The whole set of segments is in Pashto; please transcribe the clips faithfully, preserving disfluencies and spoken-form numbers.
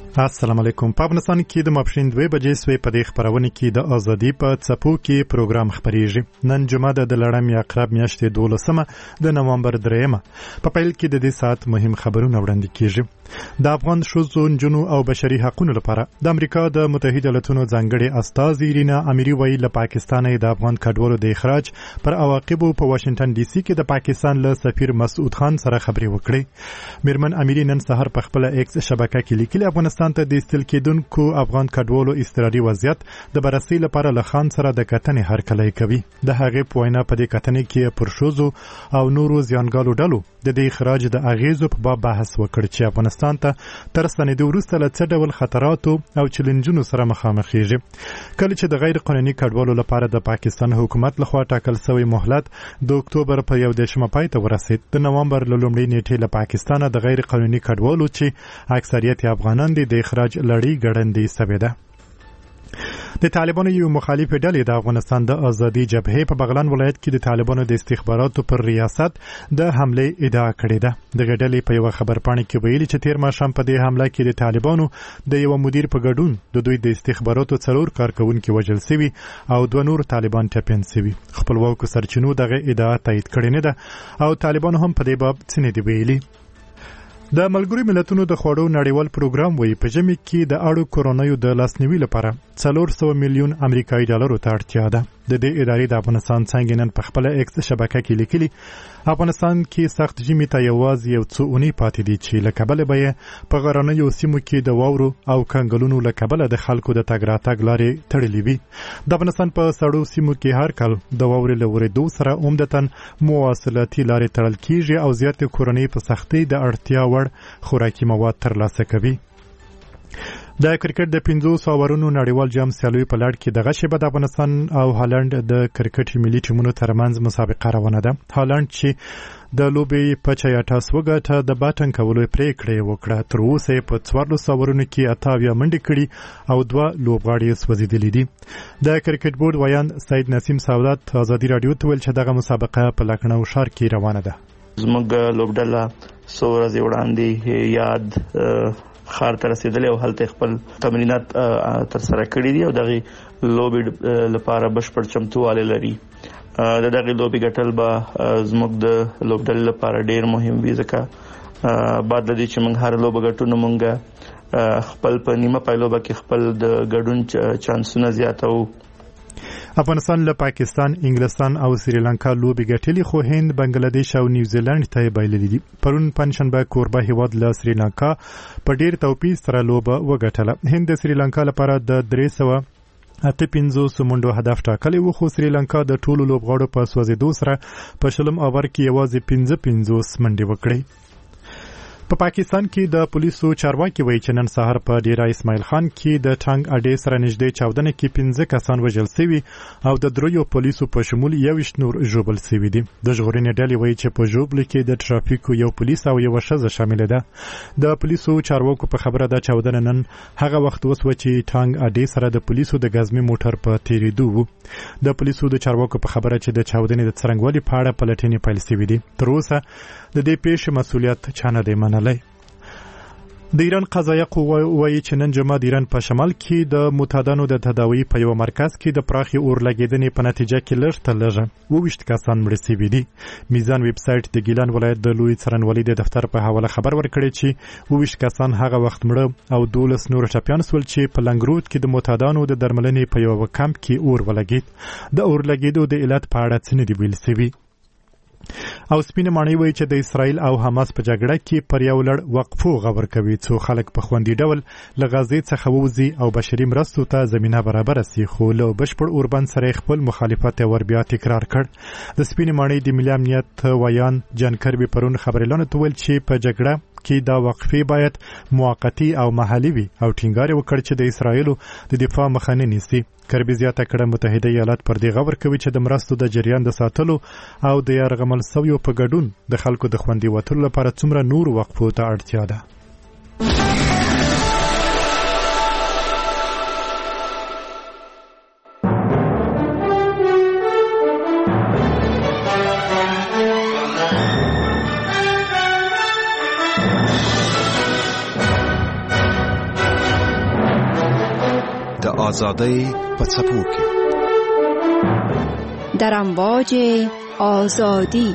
السلام علیکم. په افغانستان کې د ماپښین دوه بجې سوې په دې خبرونه کې د ازادي په څپو کې پروګرام خبريږي. نن جمعه د لړم یا عقرب میاشتې دولسمه د نومبر دریمه. په پیل کې د دې ساعت مهم خبرونه وړاندې کیږي. د افغان ښځو، نجونو او بشري حقوقو لپاره د امریکا د متحده ایالاتونو ځانګړي استازي رینا اميري وایي له پاکستانه د افغان کډوالو د اخراج پر عواقبو په واشنگټن ډي سي کې د پاکستان له سفیر مسعود خان سره خبرې وکړې. میرمن اميري نن سهار په خپل ایکس شبکه کې لیکلي افغانستان ته د استل کېدونکو افغان کډوالو اضطراري وضعیت د بررسي لپاره له خان سره د کتنې هرکلی کوي. د هغې په وینا په دې کتنې کې پر ښځو او نورو زیانګالو ډلو د دې اخراج د اغیزو په باب بحث وکړ چې افغانستان ته تر ستنېدو وروسته له څه ډول خطراتو او چیلنجونو سره مخامخېږي. کله چې د غیر قانوني کډوالو لپاره د پاکستان حکومت لخوا ټاکل شوی مهلت د اکتوبر په یو دېرشمه پای ته ورسېد، د نومبر له لومړۍ نیټې له پاکستانه د غیر قانوني کډوالو چې اکثریت افغانان دي د اخراج لړۍ ګړندۍ سوې ده. د طالبانو یو مخالفه ډلې د افغانستان د ازادي جبهې په بغلان ولایت کې د طالبانو د استخباراتو پر ریاست د حمله ادعا کړې ده. د ډلې په یو خبرپاڼه کې ویلي چې تیر ماښام په دې حمله کې د طالبانو د یو مدیر په ګډون د دوی د استخباراتو څلور کارکونکي وژل شوي او دوه نور طالبان ټپیان شوي. خپلواکو سرچینو دغه ادعا تایید کړې نه ده او طالبانو هم په دې باب څه نه دي ویلي. د ملګرو ملتونو د خوړو نړیوال پروګرام وایي په ژمي کې د اړو کورونایو د لاسنیوي لپاره څلور سوه میلیون امریکایي ډالرو ته اړتیا ده. د دې ادارې د افغانستان څنګه نن په خپل ایکس شبکه کې لیکلي افغانستان کې سخت ژمي ته یوازې یو څو اونۍ پاتې دي چې له کبله به یې په غرنیو سیمو کې د واورو او کنګلونو له کبله د خلکو د تګ راتګ لارې تړلې وي. د افغانستان په سړو سیمو کې هر کال د واورې له ورېدو سره عمدتاً مواصلاتي لارې تړل کیږي او زیاتې کورنۍ په سختۍ د اړتیا وړ خوراکي مواد ترلاسه کوي. د کرکټ د پنځوس اورونو نړیوال جام سیالیو په لړ کې دغه شیبه د افغانستان او هالند د کرکټ ملي ټیمونو ترمنځ مسابقه روانه ده. هالند چې د لوبې په چیاټاس وګټه د باټن کولو پریکړه وکړه. تر اوسه په څوارلس اورونو کې اتاویا منډې کړي او دوه لوبغاړي سوځېدلي دي. د کرکټ بورډ ویان سید نسیم سعادت ازادي رادیو ته ویل چې دغه مسابقه په لکھنؤ ښار کې روانه ده. زموږ لوبډله څو ورځې وړاندې یاد خار ته رسیدلی او هلته خپل تمرینات تر سره کړي دي او دغه لوبې لپاره بشپړ چمتووالی لري. د دغه لوبې ګټل به زموږ د لوبډلې لپاره ډیر مهم وي ځکه بعد لدی چې موږ هر لوبه ګټو نو موږ خپل په نیمه پایلوبه کې خپل د ګډون چانسونه زیاتو. افغانستان له پاکستان، انګلستان او سریلانکا لوبې ګټلې خو هند، بنگلاديش او نیوزیلند ته بایللې دي. پرون پنځشنبه کوربه هیواد له سریلانکا په ډیر توپیر سره لوبه وګټله. هند د سریلانکا لپاره د درې سوه اته پنځوس منډو هدف ټاکلی و خو سریلانکا د ټولو لوبغاړو په سوځېدو سره په شلم اوور کې یوازې پنځه پنځوس منډې وکړې. په پاکستان کې د پولیسو چارواکي وایي چې نن سهار په ډیره اسماعیل خان کې د ټانګ اډې سره نږدې چاودنه کې پنځه کسان وژل شوي او د دریو پولیسو په شمول یوویشت نور ژوبل شوي دي. د ژغورنې ډلې وایي چې په ژوبلو کې د ټرافیکو یو پولیس او یوه ښځه شامله ده. د پولیسو چارواکو په خبره ده چاودنه نن هغه وخت وسوه چې ټانګ اډې سره د پولیسو د ګزمې موټر په تېرېدو و. د پولیسو د چارواکو په خبره چې د چاودنې د څرنګوالي په اړه پلټنې پیل شوي دي. تر اوسه د دې پیښې مسؤلیت چا نه دی منلی. د ایران قضایه قوه وایي چې نن جمعه د ایران په شمال کې د معتادانو د تداوی په یو مرکز کې د پراخي اور لګیدنې په نتیجه کې لږ تر لږه اوویشت کسان مړه شوي دي. میزان ویب سایټ د ګیلان ولایت د لوی څارنوالۍ د دفتر په حواله خبر ورکړی چې اوویشت کسان هغه وخت مړه او دولس نور ټپیان شول چې په لنګرود کې د معتادانو د درملنې په یو کمپ کې اور ولګید. د اور لګیدو د علت په اړه څه نه دي ویل شوي. او سپینه ماڼۍ وایي چې د اسرائیل او حماس په جګړه کې پر یو لړ وقفو غور کوي څو خلک په خوندي ډول له غزې څخه ووځي او بشري مرستو ته زمینه برابره سي، خو له بشپړ اوربند سره خپل مخالفت ور بیا تکرار کړ. د سپینه ماڼۍ د ملي امنیت ویان جان کربي پرون خبريالانو ته ویل چې په جګړه کې دا وقفې باید موقتی او محلي وي او ټینګار وکړ چې د اسرائیلو د دفاع مخه نه نیسي. کربي زیاته کړه متحده ایالات پر دې غور کوي چې د مرستو د جریان د ساتلو او د یرغمل سویو په ګډون د خلکو د خوندي وتلو لپاره څومره نور وقفو ته اړتیا ده. آزادی په څپو کې در امواج آزادی.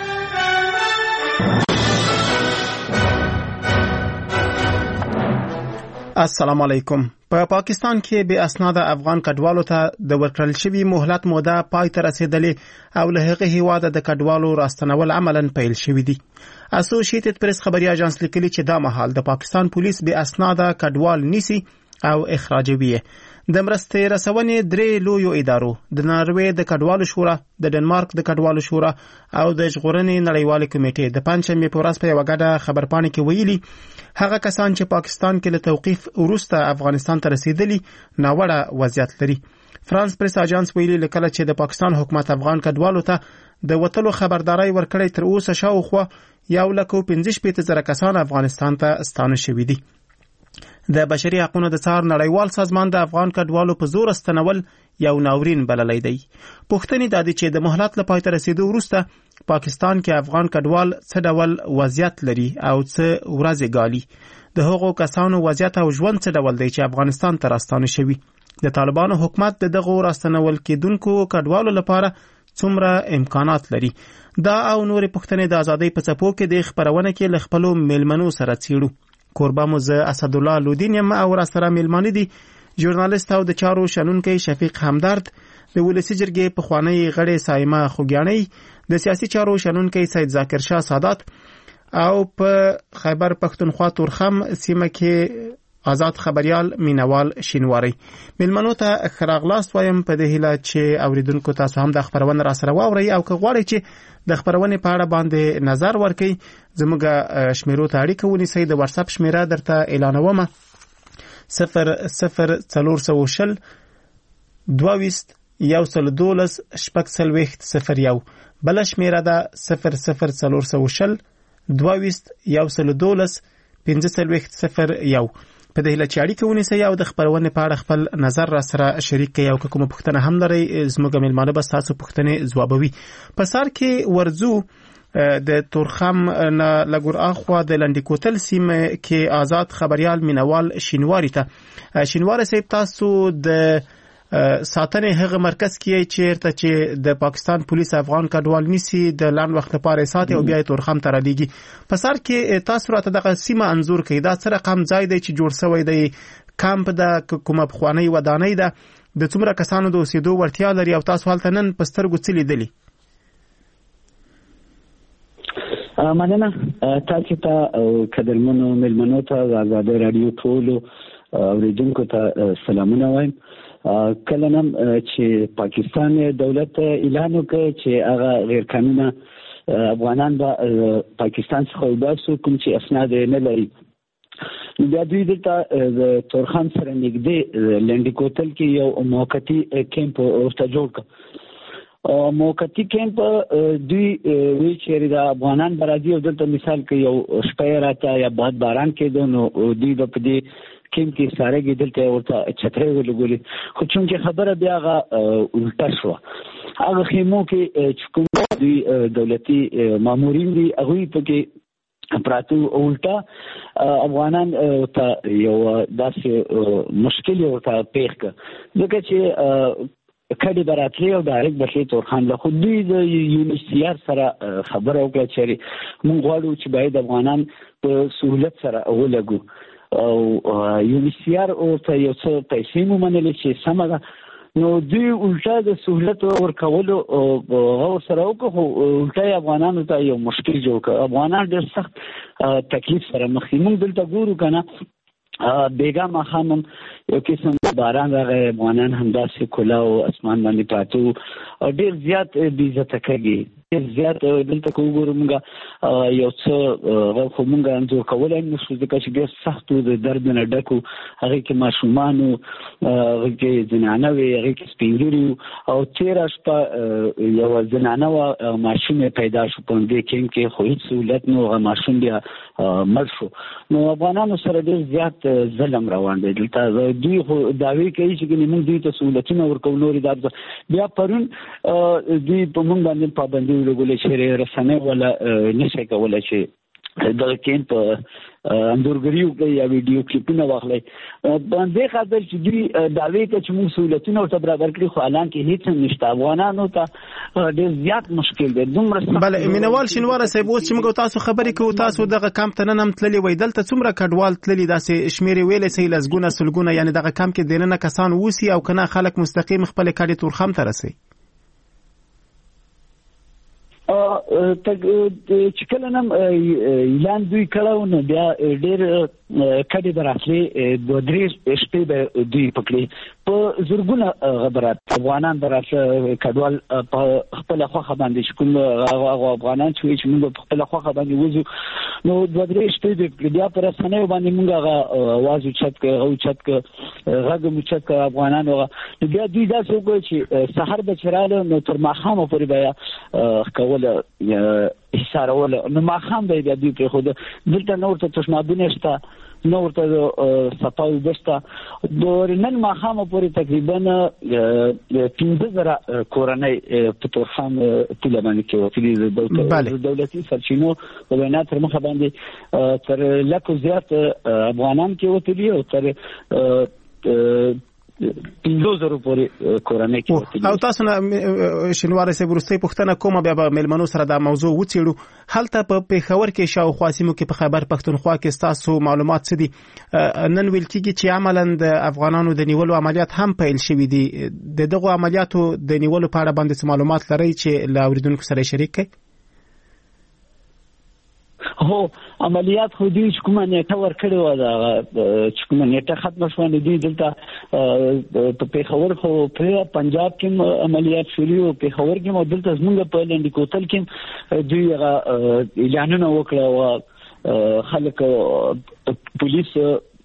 السلام علیکم. په پا پاکستان کې به اسناد افغان کډوالو ته د ورکړل شوی مهلت موده پای ته رسیدلې او له هغه هیواده د کډوالو راستنول عملاً پیل شوی دی. اسوسییټډ پریس خبري اژانس لیکلي چې دا مهال د پاکستان پولیس به اسناد کډوال نیسي او اخراجوي. د مرستې رسونې درې لویو ادارو د ناروې د کډوالو شورا، د ډنمارک د کډوالو شورا او د ژغورنې نړیوالې کمیټې د پنځمې په ورځ په یوه ګډه خبرپاڼه کې ویلي هغه کسان چې پاکستان کې له توقیف وروسته افغانستان ته رسیدلي ناوړه وضعیت لري. فرانس پریس اژانس ویلي لکه چې د پاکستان حکومت افغان کډوالو ته د وټلو خبرداري ورکړې تر اوسه شاوخوا یو لکه پنځه شپږ زره کسان افغانستان ته ستانه شوي دي. د بشري حقوقو د څار نړیوال سازمان د افغان کډوالو په زور استنول یو ناورین بللی دی. پوښتنې دا دي چې د مهلت له پای ته رسیدو وروسته پاکستان کې افغان کډوال څه ډول وضعیت لري او څه ورځې ګالي. د هغو کسانو وضعیت او ژوند څه ډول دی چې افغانستان ته راستانه شوي. د طالبانو حکومت د دغه راستنول کېدونکو کډوالو لپاره څومره امکانات لري. دا او نورې پوښتنې د ازادۍ په څپو کې د خبرونه کې له خپلو میلمنو سره څیړو. کوربه مو زه اسدالله لودین یم او را سره میلمانه دي ژورنالیست او د چارو شنونکی شفیق همدرد، د ولسی جرګې پخوانی غړی سایمه خوګیانی، د سیاسي چارو شنونکی سید ذاکر شاه سادات او په خیبر پښتونخوا تورخم سیمه کې آزاد خبريال مینوال شینواری. میلمنو ته خراغلاست وایم په دې هیله چې اوریدونکو تاسو هم د خبرونه را سره واورئ او که غواړئ چې د خبرونه په اړه باندې نظر ورکړئ زموږ شمیرو ته اړیکه ونیسئ. د واتس اپ شمیره درته اعلانوم: صفر صفر څلور سوه شل دوه ویشت یو سل دولس شپږ څلوېښت صفر یو. بله شمیره ده صفر صفر څلور سوه شل دوه ویشت یو سل دولس پنځه څلوېښت صفر یو. په دې هیله چې اړیکه ونیسئ او د خبرونې په اړه خپل نظر را سره شریک کړئ او که کومه پوښتنه هم لرئ زموږ میلمانه به ستاسو پوښتنې ځوابوي. په سر کې ورځو د تورخم نه لګور اخوا د لنډی کوتل سیمه کې آزاد خبريال مینوال شینواری ته. شینواری صاحب، تاسو د ساتنې هغه مرکز کې چیرته چې د پاکستان پولیس افغان کډوال نیسي د لاند وخت لپاره ساتي او بیا تورخم ته رالیږي. په سر کې تاسو راته دغه سیمه انزور کړئ. دا څه رقم ځای دی چې جوړ شوی دی؟ کمپ ده کومه پخوانی ودانۍ ده؟ د څومره کسانو د اوسېدو وړتیا لري او تاسو هلته نن په سترګو څه لیدلي؟ مننه. تاسو ته قدرمنو میلمنو ته آزاد رادیو ټولو اوریدونکو ته سلامونه وایم. کله نن چې پاکستان دولت اعلان وکړ چې هغه غیر قانوني افغانان به پاکستان څخه وباسو کوم چې اسناد نه لري، بیا دوی دلته د تورخم سره نږدې لنډی کوتل کې یو موقتی کیمپ ورته جوړ کړ. موقتی کیمپ دوی وی چې د افغانان برادي او دلته مثال کې یو شپه راته یا باد باران کېدو نو دوی په دې کیمپ کې ساره کې دلته ورته چترې ولګولې، خو چې خبره بیا هغه الټا شو. هغه خیمو کې چې کوم دوی دولتي مامورین دي هغوی پکې پراتو الټا افغانان ته یو داسې مشکل ورته پیښ کړ ځکه چې کډي براتلی او ډایرکټ بشي تورخان له خو دوی د یونیسیار سره خبره وکړه چې موږ غواړو چې باید افغانان په سهولت سره ولګو او یونیسیار او ته یو څه پیسې مو منلې چې سمه ده. نو دوی الټا د سهولت ورکولو او سره وکړو، الټا افغانانو ته یو مشکل جوړ کړ. افغانان ډېر سخت تکلیف سره مخ دي. موږ دلته ګورو کنه بیګا مخامم یو قسم باران راغی، افغانان همداسې کلا او اسمان باندې پاتو او ډېر زیات بې عزته کوي. ډېر زیات دلته که وګورو موږ یو څه خو موږ انځور کولی نه شو ځکه چې ډېر سخت و، د درد نه ډک و. هغې کې ماشومان و، هغې کې زنانه وې، هغې کې سپین ږیري وو او تېره شپه یوه زنانه وه ماشوم یې پیدا شو په همدې کیمپ کې، خو هېڅ سهولت نه و، هغه ماشوم بیا مړ شو. نو افغانانو سره ډېر زیات ظلم روان دی دلته. دوی خو دعوې کوي چې موږ دوی ته سهولتونه ورکوو نورې دا بیا پرون دوی په موږ باندې پابندي ولګولې چې رسنۍ ولا نشي کولی چې دغه کیمپ اندورګری وکړي یا ویډیو کلیپونه واخلي باندې خاطر چې دوی داوی کوي چې موږ سہولتونه ورته برابر کړي خو الان کې هیڅ نشته افغانانو ته ډېر زیات مشکل دی دومره بل مینوال شینواره صاحب اوس چې موږ تاسو خبرې کوو تاسو دغه کمپ ته نن هم تللی وای دلته څومره کډوال تللی داسې شمیرې ویلې سي لزګونه سلګونه یعنی دغه کمپ کې دننه کسان وسی او کنه خلک مستقیم خپل کډي تورخم ته رسي چې کله نم اعلان دوی کړو نو بیا ډېر کډي دراسلي د درې شپې به دوی پکړي په زورګونه غبرات افغانان دراسه کډوال په خپل خوخه باندې شکوم افغانان چې موږ په خپل خوخه باندې وځو نو د درې شپې بیا پر سنې باندې موږ आवाज چت او چت غږ مو چت افغانان بیا دوی دا څه کوي چې سحر به چراله نو تر ماخامه پورې بیا ولا حسار ولا نو ما خام به بیا دوی خو دلته نور ته تشنابونه شته نور ته صفاوي بسته د نن ما خام پورې تقریبا پنځه زره کورنۍ په تورخم ټول باندې کې وکړي دولتي سرچینو په وینا تر مخه باندې تر لکه زیات افغانان کې وتلی او تر پنځه زره پورې کورنۍ کې او تاسو نه شینواره سه ورستۍ پښتنه کومه بیا به ملمنو سره دا موضوع وڅېړو هلته په پیښور کې شاوخوا سیمو کې په خیبر پښتونخوا کې تاسو معلومات څه دي نن ویل کېږي چې عملاً د افغانانو د نیولو عملیات هم پیل شوي دي د دغه عملیاتو د نیولو په اړه باندې معلومات لرئ چې له اوریدونکو سره شریک کړئ هو عملیات خو دې چې کومه نیټه ورکړې و دا چې کومه نیټه ختمه شوه نو دې دلته په پیښور خو په پنجاب کې عملیات شروع او پیښور کې مو دلته زموږ په لنډ کوتل کې دوی اعلانونه وکړه او خلک پولیس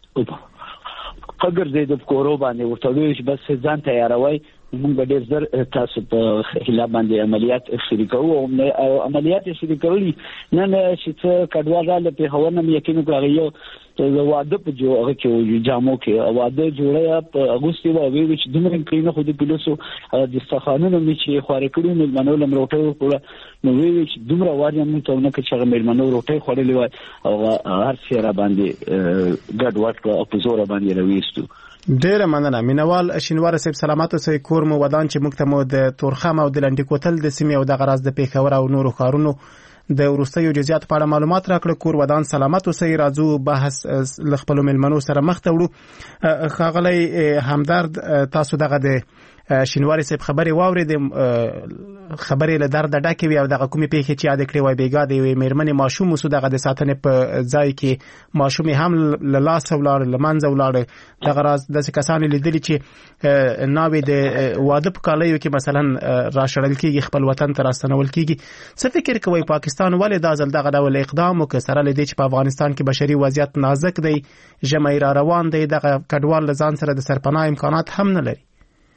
قګر زید په کورو باندې ورته ویل چې بس ځان تیاروي موږ به ډېر زر تاسو په خلاف باندې عملیات شروع کوو او عملیات شروع کړي نن چې کډوال له پیښور نه یقین کوي یو د واده په جوړه کې جامو کې واده جوړه په اگست کې وایي چې دومره کینه خو د پولیسو د استخانونو چې خوري کړي نو منو لمروټه وکړه نو وی چې دومره وایي موږ ته نه کې چې منو روټه خورلې وای او هر څه را باندې ګډ وټ او په زور باندې رويستو ډیره مننه مینوال شینواره صاحب سلامات اوسئ کور مو ودان چې موږ ته مو د تورخم او د لنډی کوتل د سیمې او د غراز د پیښور او نورو ښارونو د وروستیو جزئیات په اړه معلومات راکړه کور ودان سلامات اوسئ راځو بحث ل خپل ملمنو سره مخ ته وړو ښاغلی همدرد تاسو دغه د شینواری صاحب خبرې واورید خبرې له درد ډکې وي او دغه کومې پیښې چې یاد کړې وای بیګا دی وي مېرمنې ماشوم وسو دغه د ساتنې په ځای کې ماشوم هم له لاس ولاړ لمنځه ولاړ دغه راز د کسان لیدلي چې ناوې د واده په کالیو کې مثلا راشړل کېږي خپل وطن ته راستنول کېږي څه فکر کوي پاکستان ولې دا ځل دغه ډول اقدام وکړ سره لدی چې په افغانستان کې بشري وضعیت نازک دی ژمی را روان دی دغه کډوال له ځان سره د سرپناه امکانات هم نه لري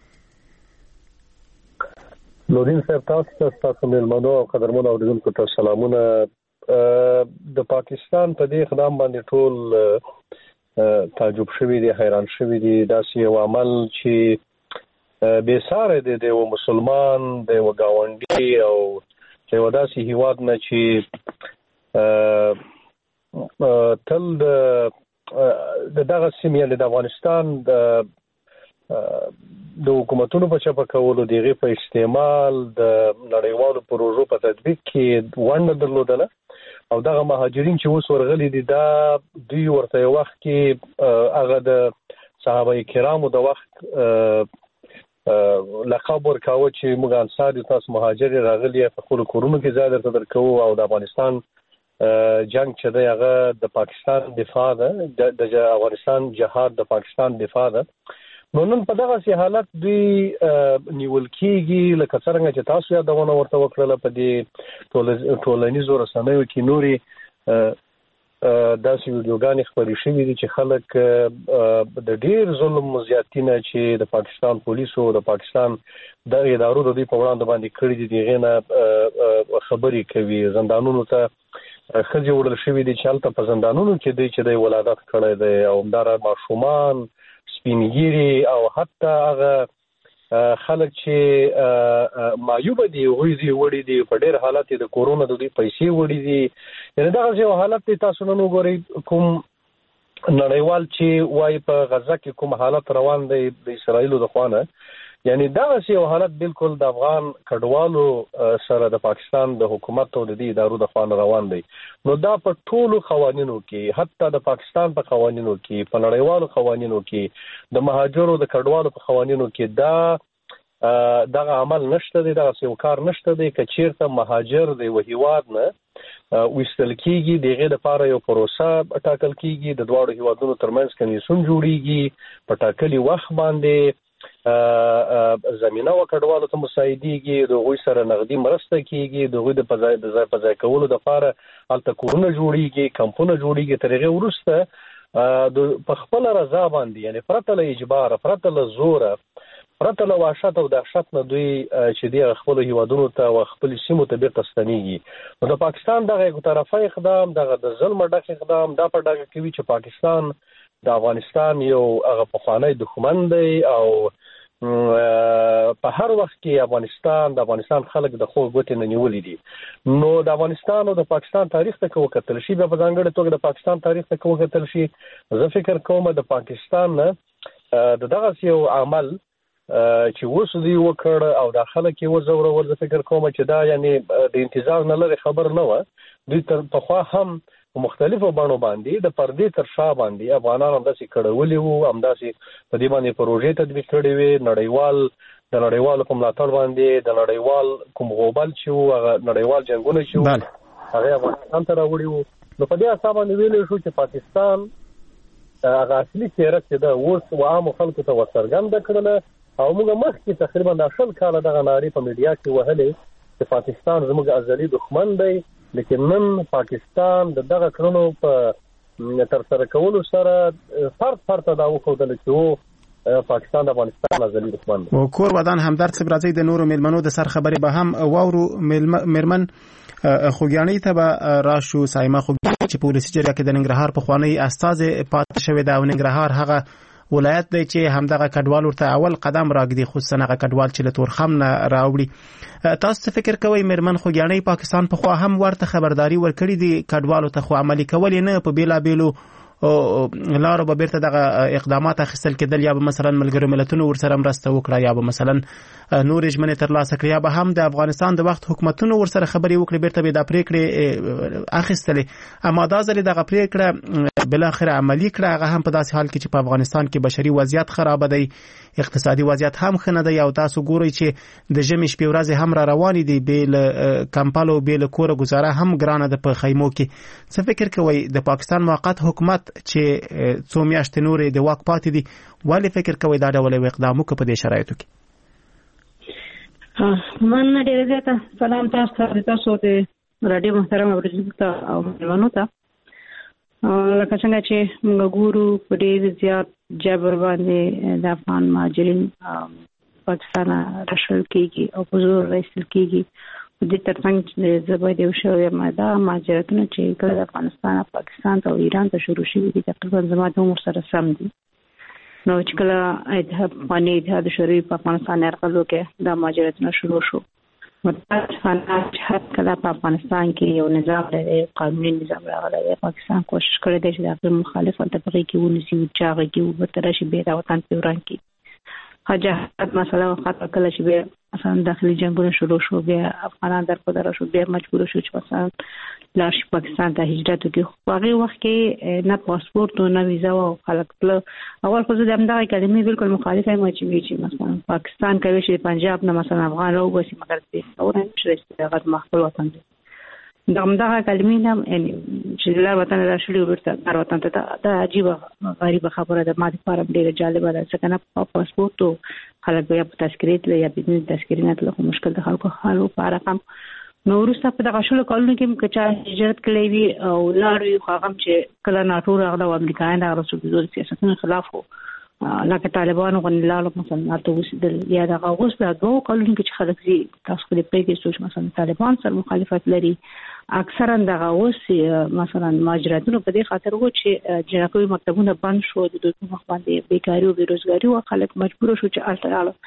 نورین صاحب تاسو ته تاسو ملمنو او قدرمنو اوریدونکو ته سلامونه د پاکستان په دې اقدام باندې ټول تعجب شوي دي حیران شوي دي داسې یو عمل چې بې ساره دی د یو مسلمان د یو ګاونډي او د یو داسې هیواد نه چې تل د دغه سیمې د افغانستان د د حکومتونو په چپه کولو دغه په استعمال د نړیوالو پروژو په تطبیق کې ونډه درلودله او دغه مهاجرین چې اوس ورغلي دي دا دوی ورته یو وخت کې هغه د صحابه کرامو د وخت لقب ورکاوه چې موږ انصار تاسو مهاجر راغلي په خپل کورونو کې ځای درته درکو او د افغانستان جنگ چې دی هغه د پاکستان دفاع ده د افغانستان جهاد د پاکستان دفاع ده نو نن په دغه سي حالت دوی نیول کېږي لکه څنګه چې تاسو یادونه ورته وکړله په دې ټولنیزو رسنیو کې نوري داسې ویډیوګانې خپرې شوي دي چې خلک د ډېر ظلم زیاتینه چې د پاکستان پولیسو د پاکستان د ادارو د دوی په وړاندې باندې کړي دي دغه نه خبرې کوي زندانونو ته ښځې وړل شوي دي چې هلته په زندانونو کې دی چې دی ولادت کړی دی او همدارا ماشومان سپینګیری او حتی هغه خلک چې مایوب دي وې دي وړي دي په ډېر حالت د کورونا د دې پیسې وړي دي یعنی دا یو حالت تاسو نن وګورئ کوم نړیوال چې وای په غزه کې کوم حالت روان دی د اسرایل د خوانه یعنی دا یو حالت بالکل د افغان کډوالو سره د پاکستان د حکومت او د دې ادارو د خوانه روان دی نو دا په ټولو قوانینو کې حتی د پاکستان په قوانینو کې په نړیوالو قوانینو کې د مهاجرو د کډوالو په قوانینو کې دا دغه عمل نشته دی دغه یو کار نشته دی چې چیرته مهاجر دی وهیواد نه وستل کیږي دغه لپاره یو پروسه ټاکل کیږي د دواړو هیوادونو ترمنځ کمیسیون جوړیږي په ټاکلي وخت باندې زمينه وکړوالو ته مساعدېږي دغه سره نغدي مرسته کیږي دغه د پځای د ځای پځای کولو لپاره الته کورونه جوړیږي کمپونه جوړیږي ترغه ورسته د په خپل رضا باندې یعنی پرته له اجبار پرته له زور پرته له وحشت او دهشت نه دوی چې د خپل هیوادونو ته او خپل سیمو ته بیرته ستنېږي نو د پاکستان دغه یو طرفه اقدام دغه د ظلم ډک اقدام دا په ډاګه کوي چې پاکستان د افغانستان یو هغه پخوانی دښمن دی او په هر وخت کې افغانستان د افغانستان خلک د خو ګوتې نه نیولې دي نو د افغانستان او د پاکستان تاریخ ته وکتل شي په ځانګړي توګه د پاکستان تاریخ ته وکتل شي زه فکر کوم د پاکستان نه د دغه یو عمل چې وسو دی وکړ او د خلک یو زوره ور فکر کوم چې دا یعنی د انتظار نه لري خبر نه و دوی تر په خوا هم مختلفو بڼو باندې د پردې تر شا باندې افغانان هم داسې کړولي وو هم داسې په دې باندې پروژې تطبیق کړې وي نړیوال د نړیوال کوم ملاتړ باندې د نړیوال کوم غوبل چې هغه نړیوال جنگونه چې هغه افغانستان ته راوړي وو نو په دې اساس باندې ویل شو چې پاکستان هغه اصلي چهره چې دا اوس و عام خلکو ته وسرګند کړل او موږ مخکې تقریبا د شل کال دغه ناری په میډیا کې وهلې چې پاکستان زموږ ازلي دښمن دی لیکن نن پاکستان د دغه کړنو په تر سره کولو سره فرد فرد دا وښودل چې پاکستان د افغانستان ازلي دښمن دی او کور ودان همدرد صاحب راځي د نورو ملمنو د سر خبرې به هم واورو مېرمن خوګیانی ته به راشو سایمه خوګیانی چې پولیسي جریه کې د ننګرهار په خوانی استاد پات شوی دا ننګرهار هغه ولایت دی چې همدغه کډوال ورته اول قدم راګدي خصوصا هغه کډوال چې له تورخم نه راوړي تاسو فکر کوئ مېرمن خوګیانی پاکستان په خوا هم ورته خبرداري ورکړي دي کډوالو ته خو عملي کول نه په بیلا بیلو لارو به بیرته دغه اقدامات اخیستل کېدل یا به مثلا ملګرو ملتونو ورسره مرسته وکړه یا به مثلا نور ژمنې ترلاسه کړي یا به هم د افغانستان د وخت حکومتونو ورسره خبرې وکړي بیرته به د پریکړې اخیستلې اما دا ځلې دغه پریکړه بل اخر عملی کړه هغه هم په داسې حال کې چې په افغانستان کې بشري وضعیت خراب دی اقتصادي وضعیت هم ښه نه دی او تاسو ګورئ چې د ژمي شپې ورځې هم را روانې دي بیل کمپالو بیل کوره گزاره هم ګرانه ده په خیمو کې څه فکر کوئ د پاکستان موقت حکومت چې څو میاشتې نورې د واک پاتې دي ولې فکر کوئ دا ډول اقدام وکړي په دې شرایطو کې من ډېر زیاته سلام تاسو ته تاسو ته رادیو محترم اوریدونکو او مېلمنو ته لکه څنګه چې موږ ګورو په ډېر زیات جبر باندې د افغان مهاجرین پاکستان راشل کېږي او په زور راشل کېږي په دې ترڅنګ چې زه باید یو شی وایم دا مهاجرتونه چې کله د افغانستان پاکستان او ایران ته شروع شوي دي تقریبا زما د عمر سره سم دي نو چې کله اتحاد افغاني اتحاد شوروي په افغانستان یرغل وکړ دا مهاجرتونه شروع شو متاسفانه چې کله په افغانستان کې یو نظام لري قانوني نظام راغلی دی پاکستان کوشش کړی دی چې د خپل مخالفت په کې ونیسي او چاغه کې وبتره شي به دا وطن په وران کې حاجت مسله خاطر کله چې به مثلا داخلي جنگونه شروع شو بیا افغانان در په درو شو بیا مجبور شو چې مثلا لاش پاکستان ته هجرت وکړي هغه وخت کې نه پاسپورت او نه ویزا او خلک له اول خو د همدغه کلمې بالکل مخالفه ما چې چې مثلا پاکستان کوي چې پنجاب نه مثلا افغان راوځي مګر دې اورن چې هغه مخبل وطن دی د همدغه کلمې نه چې لار وطن راشلي ورته کار وطن ته دا عجیب غریب خبره ده ما لپاره ډېره جالبه ده چې کنه په پاسپورت او خلک بیا په تذکرې ته یا بزنس تذکرې نه له مشکل د خلکو حالو لپاره هم نو ورسته په دغه شلو کلونو کې کچا هجرت کړی وي او لاړ یو هغه چې کله ناټو راغله او امریکایان راغله چې د سیاستونو خلاف وو لکه طالبانو غوښتل لاله مثلا ناټو وسیدل یا دغه اوس په دوه کلونو کې چې خلک زی تاسو په دې پیګه سوچ مثلا طالبان سره مخالفت لري اکثرا دغه اوس مثلا مهاجرتونو په دې خاطر وو چې جنکوي مکتبونه بند شو د دوی په مخ باندې بیکاری او بیروزګاری او خلک مجبور شو چې الټراله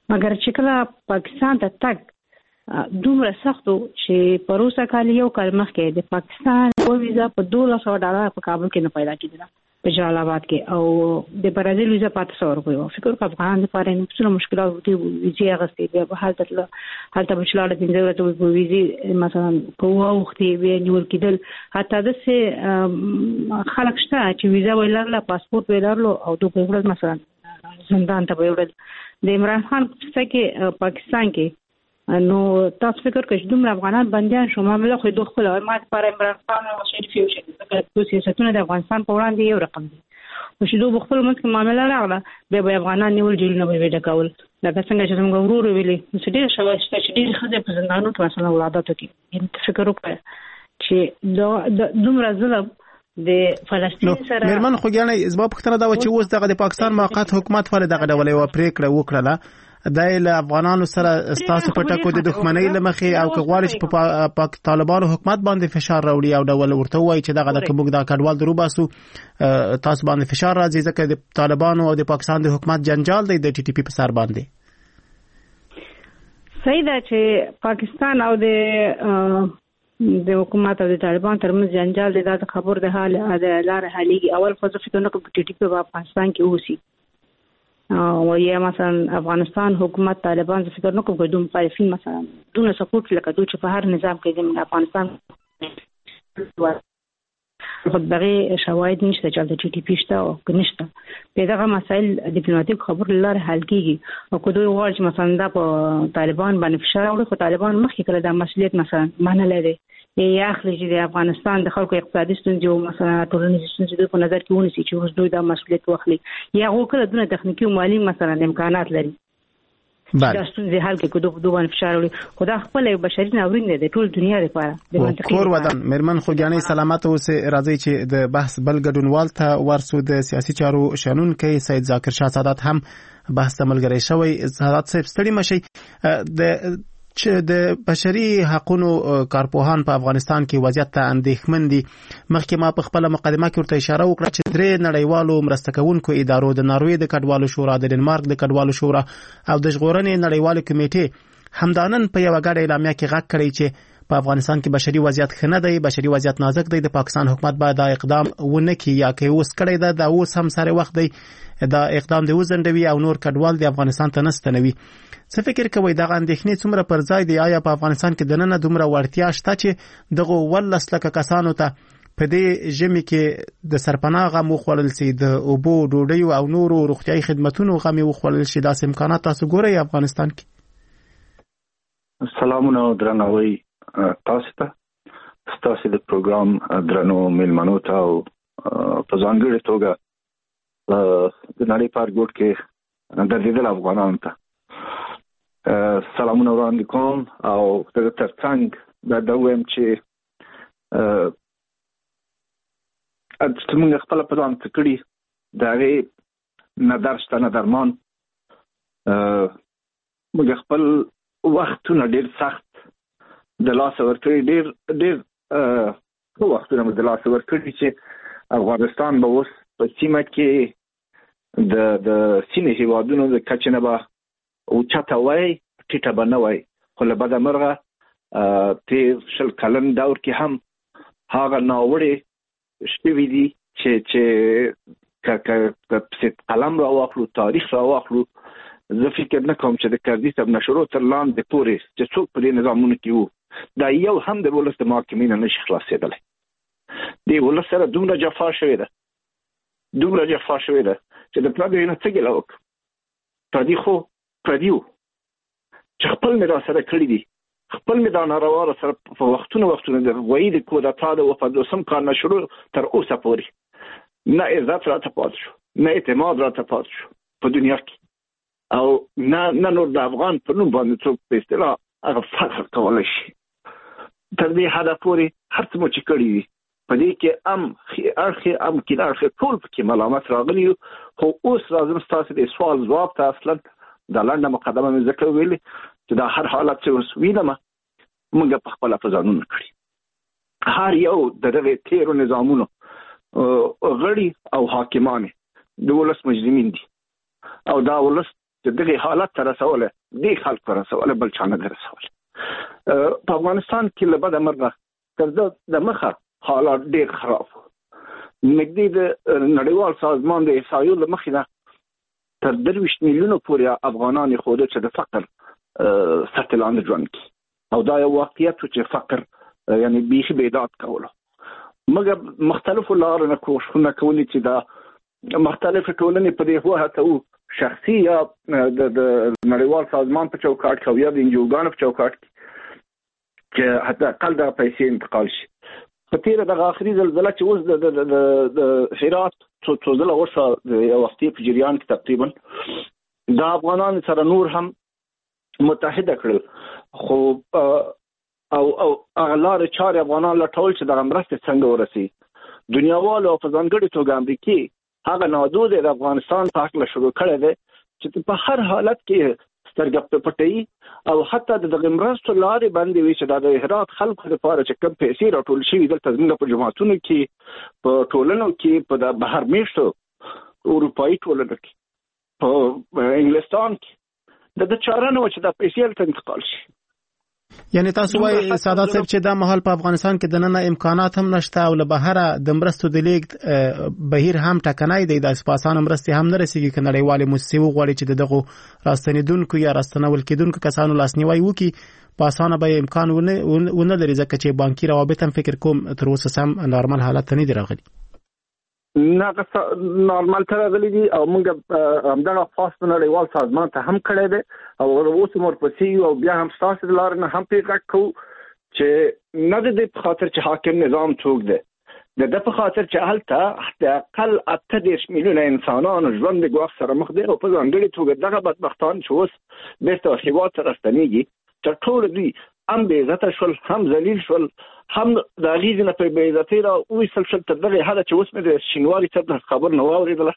مګر چې کله پاکستان ته تک دومره سختو چې پروسه کال یو کال مخکې د پاکستان او ویزا په دوه سوه ډالر په کابل کې نه پیدا کېدله په جلال آباد کې او د برازیل ویزا پاتې سو ورکوي فکر کوم افغان لپاره نه څه مشکلات دي ویزې غستې بیا په حالت له حالت په چلاله د ضرورت په ویزې مثلا کوه وختي بیا نیول کېدل حتی د څه خلک شته چې ویزا ولرله پاسپورت ولرله او دوه پیغور مثلا زندان ته ویل د عمران خان څخه کې پاکستان کې نو تاسو فکر کوئ چې دومره افغانان بنديان شو معاملې خو دوه خپل ما لپاره عمران خان او شریف یو شي د سیاستونو د افغانستان په وړاندې یو رقم دي او چې دوه خپل منځ کې معاملې راغله به افغانان نیول جیلونه به وډه کول لکه څنګه چې موږ ورور ویلي چې ډېر شوه چې ډېر خځې په زندانونو کې مثلا ولادت کوي ان فکر وکړئ چې دومره ظلم د فلسطین سره مرمن خوګیانه زما پوښتنه دا و چې اوس دغه د پاکستان موقت حکومت ولې دغه ډول یو پریکړه وکړه د افغانانو سره ستاسو په ټکو د دښمنۍ لمخې او کغواړي چې په پاک طالبانو حکومت باندې فشار راوړي او ډول ورته وایي چې دغه د کبوګ د کډوال درو باسو تاسو باندې فشار راځي ځکه د طالبانو او د پاکستان د حکومت جنجال دی د ټي ټي پی په سر باندې صحیح ده چې پاکستان او د د حکومت او د طالبان ترمنځ جنجال دی دا خبر د حال د لار حالي اول خو فکر نه کوم ټي ټي پی په افغانستان کې اوسي او یا مثلا افغانستان حکومت طالبان څه فکر نه کوي دوم مخالفین مثلا دونه سپورټ لکه دوی چې په هر نظام کې د افغانستان خو دغه شواهد نشته چې د ټي ټي پی شته او نشته په دغه مسایل ډیپلوماټیک خبر لاره حل کیږي او کو دوی غواړي چې مثلا د طالبان باندې فشار راوړي خو طالبان مخکې کړه د مسؤلیت مثلا منل دي یا اخلي چې د افغانستان د خلکو اقتصادي ستونزې او مثلا ټولنیزې ستونزې په نظر کې ونیسي چې اوس دوی د مسؤلیت واخلي یا وکړه دونه تخنیکی او مالی مثلا امکانات لري دا ستونزې حل کې کوم دوه فشار وړي خدا خپل بشري ناورین دی ټول دنیا لپاره د منطقي کور ودان مرمن خوګیانې سلامت اوسه راځي چې د بحث بل ګډونوال ته ورسو د سیاسي چارو شانون کې سید ذاکر شاه سادات هم بحث ملګری شوی سادات صاحب ستړي مشي د چې د بشري حقوقو کارپوهان په افغانستان کې وضعیت ته اندېښمن دي مخکې ما په خپل مقدمه کې ورته اشاره وکړه چې درې نړیوالو مرسته کوونکو ادارو د ناروې د کډوالو شورا د ډنمارک د کډوالو شورا او د ژغورنې نړیوالې کمیټې همدانن په یو غاډه اعلامیه کې غږ کړی چې په افغانستان کې بشري وضعیت ښه نه دی بشري وضعیت نازک دی د پاکستان حکومت باید دا اقدام ونه کړي یا که اوس کړی ده دا اوس هم سره وخت دی دا اقدام د وزندوي او نور کډوال د افغانستان ته نستنوي څه فکر کوي دغه اندېښنې څومره پر ځای دی آیا په افغانستان کې دننه دومره وړتیا شته چې دغه ولس لکه کسانو ته په دې ژمي کې د سرپناه غم وخوړل سي د اوبو ډوډۍ او نورو روغتيایي خدماتونو غم وخوړل شي داسې امکانات تاسو ګورئ افغانستان کې سلامونه درناوي تاسو ته تاسو د پروګرام درنو ملمنو ته او په ځانګړي توګه د نړۍ په ګوټ کې د دې افغانانو ته سلامونه وړاندې کوم او د ترڅنګ دا دویم چې ا څنګه خپل په ځان تکړی دا غي نظر شته نظرمان موږ خپل وختونه ډیر سخت د لاس ورکړي ډیر ډیر خو وختونه د لاس ورکړي چې افغانستان به اوس په سیمه کې د د سینې هیوادونو د کچنه به او چاته وای ټیټه بنوي خو له بده مرغه تیر شل کلن دور کې هم هغه ناوړي شپې دي چې چې ک ک قلم را واخلو تاریخ را واخلو زه فکر نه کوم چې د کردي سب نشرو تر لاندې پورې چې څوک په دې نظامونو کې وو دا یو هم د ولس د محاکمې نه نشي خلاصېدلی دی ولس سره دومره جفا شوې ده دومره جفا شوې ده چې د پردي نه څه ګیله وکړي پردي خو پردیو چې خپل مې را سره کړی دي خپل مې دا ناروا سره په وختونو وختونو د وایي د کودتا د وفادوسم کار نشرو تر اوسه پورې نه عزت را ته پات شو نه اعتماد را ته پات شو په دنیا کې او نه نه نور د افغان په نوم باندې څوک په اصطلاح هغه فخر کولی شي تر دې حده پورې هر څه مو چې کړي دي په دې کې ام اړخې ام کې اړخې ټول پکې ملامت راغلي خو اوس لازم ستاسو د سوال ځواب ته اصلا دا لنډه مقدمه مې ذکر ویلي چې دا هر حالت چې اوس وینم موږ په خپل افزانونه کړی هر یو د دغه تیرو نظامونو غړي او حاکمان د ولس مجرمین دي او دا ولس چې دغه حالت ته رسوله دي خلکو رسوله بل چا نه رسوله. په افغانستان کې له بده مرغه تر د مخه حالات ډېر خراب نږدې د نړیوال سازمان د احصایو له مخې نه تر درویشت میلیونو پورې افغانان خوده چې د فقر سطح لاندې ژوند کوي او دا یو واقعیت چې فقر یعنی بیخي بیداد کولو مګر مختلفو لارو نه کوښښونه کولي چې دا مختلف ټولنې په دې وهڅو شخصي یا د نړیوال سازمان په چوکاټ کې یا د انجوګانو په چوکاټ کې چې حتی اقل د پیسې انتقال شي. په تیره دغه آخري زلزله چې اوس د د د هرات څو ځله ورسه د یو وختي په جریان کې تقریبا د افغانانو سره نور هم متحده کړل خو او او هغه لارې چارې افغانان لټول چې دغه مرستې څنګه ورسي دنیاوالو او په ځانګړي توګه امریکې هغه نادود د افغانستان په هکله شروع کړی دی چې په هر حالت کې سترګې پټوي او حتی د دغه مرستو لارې باندې وي چې دا د هرات خلکو لپاره چې کوم پیسې راټول شوي دلته زموږ په جماعتونو کې په ټولنو کې په د بهر میشتو اروپایي ټولنو کې په انګلستان کې د چاره نه و چې دا پیسې هلته انتقال شي. یعنی تاسو وایي سادات صاحب چې دا مهال په افغانستان کې د نن امکانات هم نشته او له بهره د مرستو د لیږد بهیر هم ټکنی دی د اسپاسان مرستې هم نه رسیږي که نړیوالې موسسې وغواړي چې د دغو راستنېدونکو یا راستنول کېدونکو کسانو لاسنیوی وکړي په اسانه به امکان ونه لري ځکه چې بانکي روابط هم فکر کوم تر اوسه سم نارمل حالت ته نه دي راغلي. نه نارمل ته راغلي دي او موږ همدغه خاص نړیوال سازمان ته هم کړی دی او اوس هم ورپسې او بیا هم ستاسو د لارې نه هم پرې غږ کوو چې نه د دې په خاطر چې حاکم نظام څوک دی د ده په خاطر چې هلته د اقل اته دېرش میلیونه انسانانو ژوند د ګواښ سره مخ دی او په ځانګړې توګه دغه بدبختان چې اوس بېرته هېواد ته راستنېږي تر ټولو دوی هم بې عزته شول هم ذلیل شول هم د هغې نه په بې عزتۍ را وویستل شول تر دغې حده چې اوس مې د شینواري صاحب د خبر نه واورېدله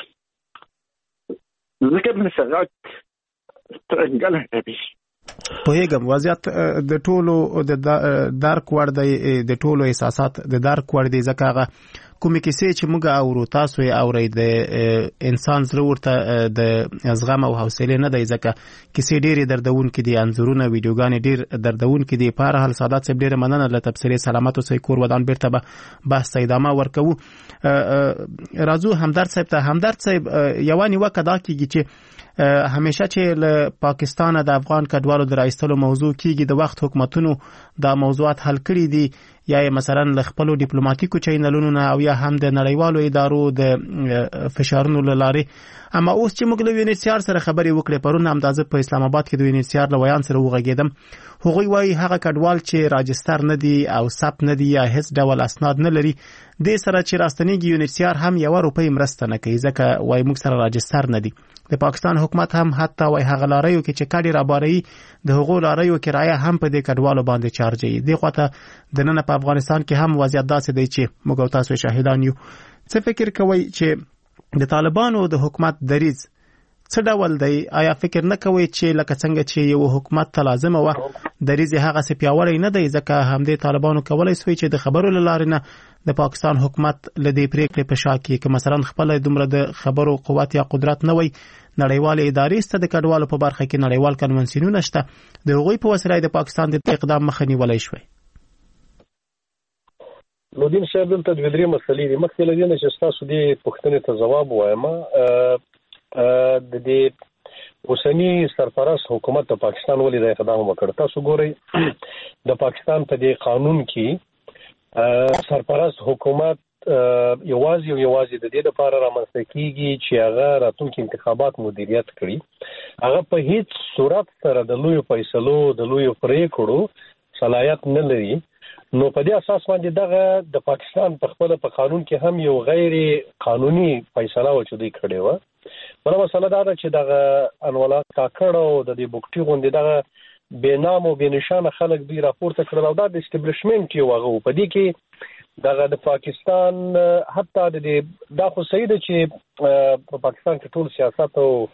ځکه مې څه غږ ترنګلی دی. پوهېږم وضعیت د ټولو د درک وړ دی د ټولو احساسات د درک وړ دی ځکه هغه کومې کیسې چې موږ اورو تاسو یې اورئ د انسان زړه ورته د زغم او حوصلې نه دی ځکه کیسې ډېرې دردونکې دي انځورونه ویډیوګانې ډېر دردونکې دي. په هر حال سادات صاحب ډېره مننه له تبصرې سلامت اوسئ کور ودان بېرته به بحث ته ادامه ورکوو. راځو همدرد صاحب ته. همدرد صاحب یوه نیوکه دا کېږي چې همیشه چې له پاکستان د افغان کډوالو د راایستلو موضوع کېږي د وخت حکومتونو دا موضوعات حل کړي دي یا مثلا له خپلو ډیپلوماټیکو چینلونو نه او یا هم د نړیوالو ادارو د فشارونو له لارې. اما اوس چې موږ له یو ان ایچ سی آر سره خبرې وکړې پرون همدازه په اسلام آباد کې د یو ان ایچ سی آر له ویان سره وغږېدم هغوی وایي هغه کډوال چې راجستر نه دي او ثبت نه دي یا هیڅ ډول اسناد نه لري دې سره چې راستنېږي یو ان ایچ سی آر هم یوه روپۍ مرسته نه کوي ځکه وایي موږ سره راجستر نه دي. د پاکستان حکومت هم حتی وایي هغه لاریو کې چې کډې راباروي د هغو لاریو کرایه هم په دې کډوالو باندې چارجوي. دې خواته د نن په افغانستان کې هم وضعیت داسې دی چې موږ او تاسو شاهدان یو. څه فکر کوئ چې د طالبانو د حکومت دریځ څه ډول دی؟ آیا فکر نه کوئ چې لکه څنګه چې یو حکومت ته لازمه وه دریځ یې هغسې پیاوړی نه دی ځکه همدې طالبانو کولی سوی چې د خبرو له لارې نه د پاکستان حکومت له دې پرېکړې په شا کې که مثلا خپله دومره د خبرو قوت یا قدرت نه وی نړیوالې ادارې سته د کډوالو په برخه کې نړیوال کنونسیونونه شته د هغوی په وسیله د پاکستان د اقدام مخه نیولی شوی. نودین صاحب دلته دوه درې مسلې دي. مخکې له دې نه چې ستاسو دې پوښتنې ته ځواب وایم د دې اوسنی سرپرست حکومت د پاکستان ولې د اقدام وکړ. تاسو ګورئ د پاکستان په دې قانون کې سرپرست حکومت یوازې او یوازې د دې لپاره رامنځته کیږي چې هغه راتلونکي انتخابات مدیریت کړي. هغه په هیڅ صورت سره د لویو فیصلو د لویو پریکړو صلاحیت نه لري. نو په دې اساس باندې دغه د پاکستان په خپل په قانون کې هم یو غیر قانوني فیصله و چې دوی کړې و. بل مسله دا ده چې دغه انولا کاکړ او د دې بوکټي غونډې دغه بې نام او بې نشانه خلک دوی راپورته کړل او دا د اسټابلیشمنټ یو هغه په دې کې دغه د پاکستان حتی د دا خو صحیح ده چې په پاکستان کې ټول سیاست او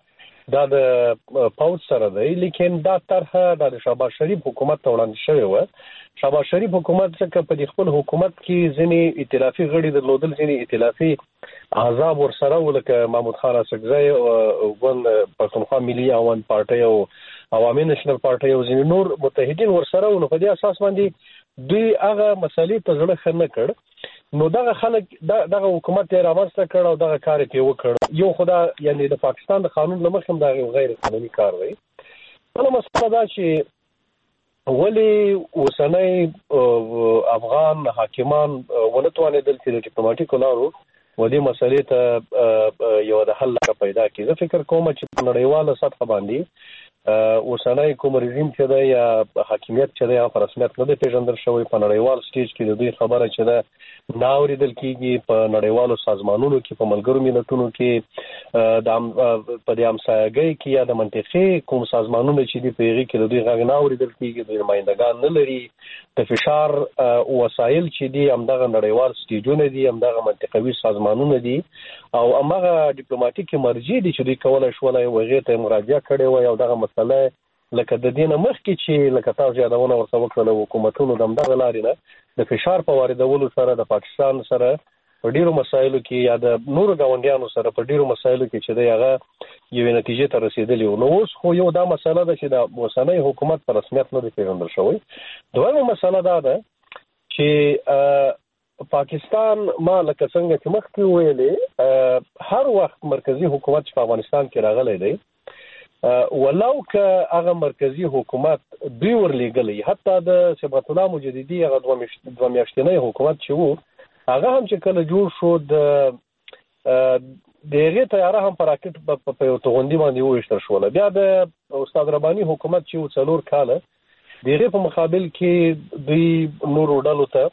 دا د پاوڅ سره دی، لیکن دا طرحه د شهباز شریف حکومت ته وړاندې شوې و. شهباز شریف حکومت څخه په خپل حکومت کې ځینې ائتلافي غړي درلودل، ځینې ائتلافي احزاب ورسره ولکه محمود خان اسکزی او ګوند پښتونخوا ملي عوام پارټي او عوامي نېشنل پارټي او ځینې نور متحدین ورسره ول. په دې اساس باندې دوی هغه مسالې ته ځړه خنه کړ. نو دغه خلک دغه حکومت یې رامنځته کړ او دغه کار یې وکړ. یو خدا یعنی د پاکستان د قانون له مخې هم دا غیر قانوني کار دی. بله مسله دا چې ولې اوسنی افغان حاکمان ونه توانېدل چې د ډیپلوماټیکو لارو و دې مسلې ته یو د حل لاره پیدا کړي. زه فکر کوم چې په نړیواله سطح باندې اوسنی کوم رژیم چې دی یا حاکمیت چې دی هغه په رسمیت نه دی پیژندل شوی. په نړیوال سټیج کې د دوی خبره چې ده نه اورېدل کېږي. په نړیوالو سازمانونو کې، په ملګرو ملتونو کې، د په دې همسایګۍ کې یا د منطقې کوم سازمانونه چې دي په هغې کې د دوی غږ نه اورېدل کېږي. دوی نمایندګان نه لري. د فشار وسایل چې دي همدغه نړیوال سټیجونه دي، همدغه منطقوي سازمانونه دي او همغه ډیپلوماټیکې مرجع دي چې دوی کولی شولی هغې ته مراجعه کړې وای او دغه مسله لکه د دې نه مخکې چې لکه تاسو یادونه ورته وکړله حکومتونو د همدغه لارې نه د فشار په واردولو سره د پاکستان سره په ډیرو مسایلو کې یا د نورو ګاونډیانو سره په ډیرو مسایلو کې چې دی هغه یوې نتیجې ته رسېدلی وو. نو اوس خو یو دا مسله ده چې د اوسنی حکومت په رسمیت نه دی پیژندل شوی. دویمه مسله دا ده چې پاکستان ما لکه څنګه چې مخکې ویلې هر وخت مرکزی حکومت چې په افغانستان کې راغلی دی ولو که هغه مرکزی حکومت دوی ورلېږلی، حتی د صبغت الله مجددي هغه دوه میاشتنی حکومت چې وو هغه هم چې کله جوړ شو د د هغې طیاره هم په راکټ په یو توغندي باندې وویشتل شوله. بیا د استاد رباني حکومت چې وو څلور کاله د هغې په مقابل کې دوی نورو ډلو ته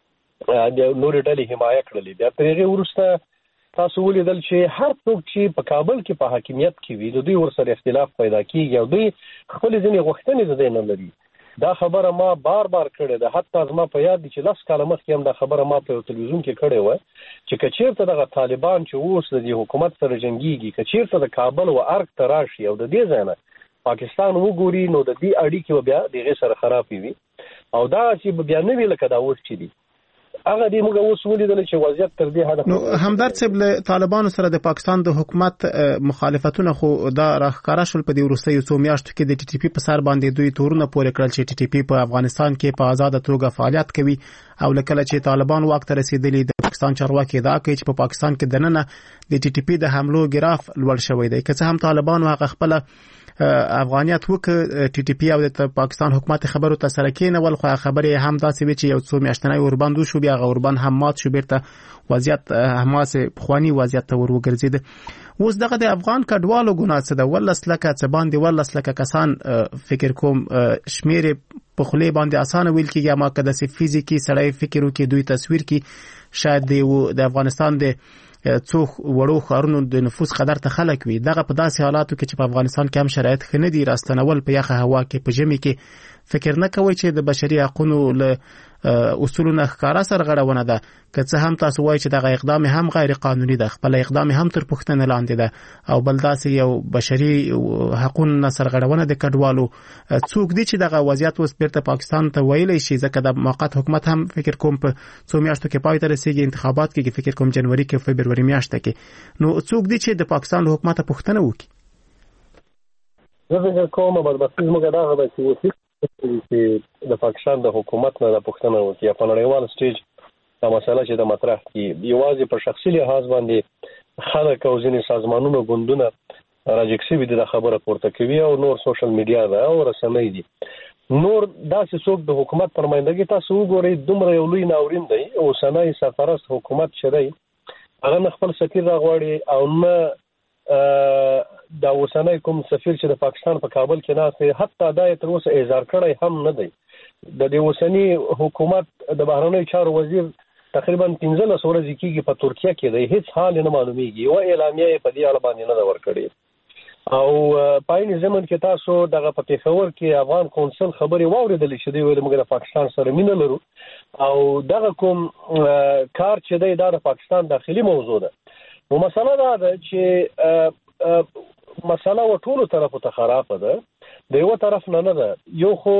نورې ډلې حمایه کړلې. بیا تر هغې وروسته تاسو ولیدل چې هر څوک چې په کابل کې په حاکمیت کې وي د دوی ورسره اختلاف پیدا کېږي او دوی خپلې ځینې غوښتنې د دی نه لري. دا خبره ما بار بار کړې ده. حتی زما په یاد دي چې لس کاله مخکې هم دا خبره ما په یو تلویزیون کې کړې وه چې که چېرته دغه طالبان چې اوس د دې حکومت سره جنګېږي، که چېرته د کابل و ارګ ته راشي او د دې ځای نه پاکستان وګوري نو د دې اړیکې به بیا د هغې سره خرابې وي او دا چې بیا نه وي لکه دا اوس چې دي. هغه دې موږ اوس ولیدل چې وضعیت تر دې حده. نو همدرد صاحب له طالبانو سره د پاکستان د حکومت مخالفتونه خو دا راښکاره شول په دې وروستیو څو میاشتو کې د ټي ټي پي په سر باندې دوی تورونه پورې کړل چې ټي ټي پي په افغانستان کې په آزاده توګه فعالیت کوي او لکه چې طالبان واک ته رسیدلي د پاکستان چارواکي ادعا کوي چې په پاکستان کې دننه د ټي ټي پي د حملو ګراف لوړ شوی دی. که څه هم طالبان هغه خپل افغانیت وکړ ټي ټي پي او د پاکستان حکومت خبرو ته سره کېنول، خو خبرې هم داسې وي چې یو څو میاشتنی اوربند وشو، بیا هغه اوربند هم مات شو، بیرته وضعیت هماسې پخواني وضعیت ته ور وګرځېده. اوس دغه د افغان کډوالو ګناه څه ده؟ ولس لکه څه باندې ولس لکه کسان فکر کوم شمېرې په خولې باندې اسانه ویل کېږي، اما که داسې فزیکي سړی فکر وکړي دوی تصویر کړي شاید د افغانستان د څو وړو ښارونو د نفوس قدر ته خلک وي. دغه په داسې حالاتو کې چې په افغانستان کې هم شرایط ښه نه دي، راستنول په یخه هوا کې په ژمي کې، فکر نه کوئ چې د بشري حقونو له اصولو نه ښکاره سرغړونه ده؟ که څه هم تاسو وایئ چې دغه اقدام هم غیر قانوني ده، خپل اقدام هم تر پوښتنې لاندې ده، او بل داسې یو بشري حقونو نه سرغړونه د کډوالو، څوک دي چې دغه وضعیت اوس بیرته پاکستان ته ویلی شي؟ ځکه د موقت حکومت هم فکر کوم په څو میاشتو کې پای ته رسېږي، انتخابات کېږي فکر کوم جنوري کې فبروري میاشته کې. نو څوک دي چې د پاکستان له حکومته پوښتنه وکړي؟ زه فکر کوم بدبختي زموږ دغه ده چې چې د پاکستان د حکومت نه د پوښتنه وکړي یا په نړیوال سټیج دا مسله چې د مطرح کړي یوازې په شخصي لحاظ باندې خلک او ځینې سازمانونو ګوندونه راجګ شوي دي دا خبره پورته کوي او نور سوشل میډیا ده او رسنۍ دي. نور داسې څوک د حکومت پر مایندګي تاسو وګورئ دومره یو لوی ناورین دی. اوسنی سرپرست حکومت چې دی هغه نه خپل سفیر راغواړي او نه دا اوسنی کوم سفیر چې د پاکستان په کابل کې ناست دی حتی دا یې تر اوسه اظهار کړی هم نه دی. د دې اوسني حکومت د بهرنیو چارو وزیر تقریبا پنځلس ورځې کېږي په ترکیه کې دی، هیڅ حال نه معلومیږي، یوه اعلامیه یې په دې اړه باندې نه ده ورکړې. او په عین زمن کې تاسو دغه په پېښور کې افغان قونسل خبرې واورېدلې چې دوی ویل موږ د پاکستان سره مینه لرو او دغه کوم کار چې دی دا د پاکستان داخلي موضوع ده. نو مسله دا ده چې مسله و ټولو طرفو ته خراب ده. د یو طرف نه نه ده، یو خو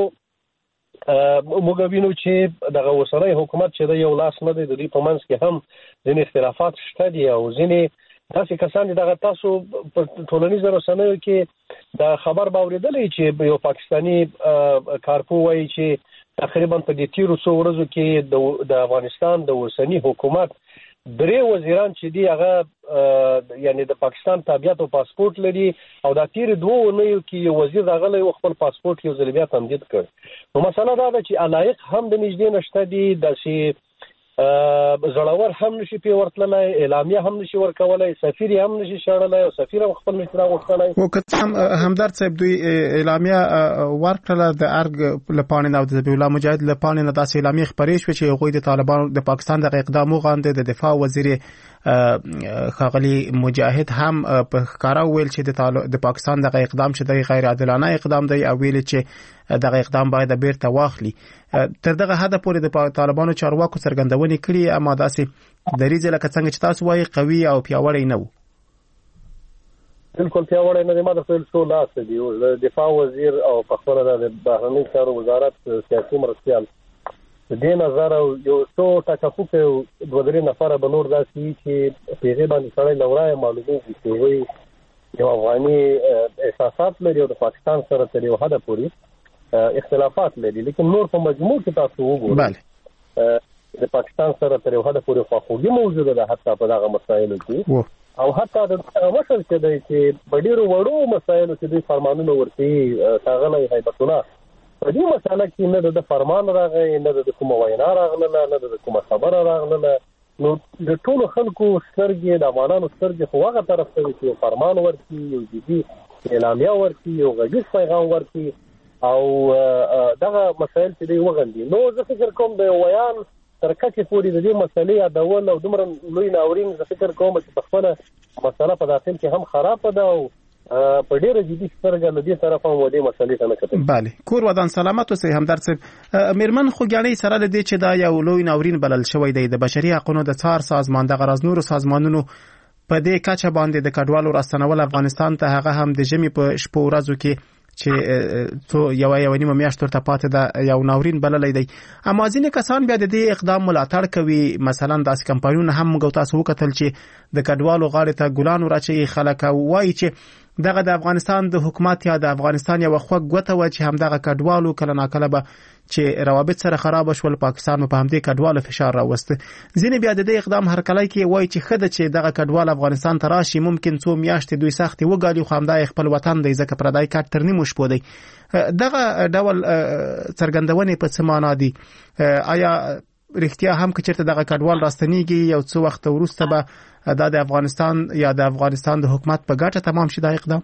موږ وینو چې دغه اوسنی حکومت چې د یو لاس نه دی، د دې په منځ کې هم ځینې اختلافات شته دي او ځینې داسې کسان دي دغه تاسو په ټولنیزو رسنیو کې د خبر به اورېدلی چې یو پاکستاني کارپو وایي چې تقریبا په دې تیرو څو ورځو کې د افغانستان د اوسني حکومت درې وزیران چې دي هغه یعنی د پاکستان تابعیت او پاسپورت لري او دا تیر دوه اونیو کې یو وزیر راغلی او خپل پاسپورت یو ځل بیا تمدید کړ. نو مسله دا ده چې علایق هم د نږدې نشته دي، داسې زړور هم نشي پی ورتللی، اعلامیه هم نشي ورکولای، سفیر هم نشي شړلی او سفیر هم خپل نشي راغوښتلی. خو که هم همدرد صاحب دوی اعلامیه ورکړله د ارګ له پاڼې نه او د ذبیح الله مجاهد له پاڼې نه داسې اعلامیې خپرې شوې چې هغوی د طالبانو د پاکستان دغه اقدام وغانده. د دفاع وزیر ښاغلي مجاهد هم په ښکاره وویل چې د پاکستان دغه اقدام چې دی غیر عادلانه اقدام دی او ویل چې دغه اقدام باید بیرته واخلي. تر دغه حده پورې د طالبانو چارواکو څرګندونې کړي، اما داسې دریځ لکه څنګه چې تاسو وایي قوي او پیاوړی نه و. بالکل پیاوړی نه دی. ما د خپل څو لاس دی د دفاع وزیر او په خپله د بهرنیو چارو وزارت سیاسي مرستیال د دې نظر او یو څو ټکفوکه دوه درې نفره به نور داسې وي چې په هغې باندې سړی له ورایه معلومېږي چې هغوی یو افغاني احساسات لري او د پاکستان سره تر یو حده پورې اختلافات لري، لیکن نور په مجموع کې تاسو وګورئ د پاکستان سره تر یو حده پورې خواخوږي موجوده ده حتی په دغه مسایلو کې، او حتی د مشر چې دی چې په ډېرو وړو مسایلو کې دوی فرمانونه ورکوي. ښاغلی هیبت الله په دې مسله کې نه د فرمان راغی، نه د کومه وینا راغله، نه د کومه خبره راغله. نو د ټولو خلکو سترګې د افغانانو سترګې خو هغه طرف ته چې یو فرمان ورکړي، یو جدي اعلامیه ورکړي، یو غږیز پیغام ورکړي او دغه مسایل چې دوی وغندي. نو زه فکر کوم د ویان تر کچې پورې د دې مسلې یادول او دومره لوی ناورین زه فکر کوم چې په خپله مسله په داخل کې هم خرابه ده او په ډیره جدي سترګه له دې طرفه هم ودې مسلې ته نه کتل. بله، کور ودان سلامت اوسئ همدرد صاحب. میرمن خوږیاڼۍ سره له دې چې دا یو لوی ناورین بلل شوی دی، د بشري حقونو د څار سازمان دغه راز نورو سازمانونو په دې کچه باندې د کډوالو راستنول افغانستان ته، هغه هم د ژمي په شپو ورځو کې چې څو یو یو نیمه میاشت ورته پاتې ده یو ناورین بللی دی. اما ځینې کسان بیا د دې اقدام ملاتړ کوي. مثلا داسې کمپاینونه هم موږ تاسو وکتل چې د کډوالو غاړې ته ګلان وراچوي خلک او وایي چې دغه د افغانستان د حکومت یا د افغانستان یوه خوږ ګوته وه چې همدغه کډوالو کله ناکله به چې روابط سره خراب شول، پاکستان په همدې کډوالو فشار راوسته. ځینې بیا د دې اقدام هرکلی کې وایي چې ښه ده چې دغه کډوال افغانستان ته راشي، ممکن څو میاشتې دوی سختې وګالي خو همدا خپل وطن دی ځکه پردی کټ تر نیمو شپو دی. دغه ډول څرګندونې په څه معنا دي؟ آیا رښتیا هم که چېرته دغه کډوال راستنیږي یو څه وخت وروسته به دا د افغانستان یا د افغانستان د حکومت په ګټه تمام شي دا اقدام؟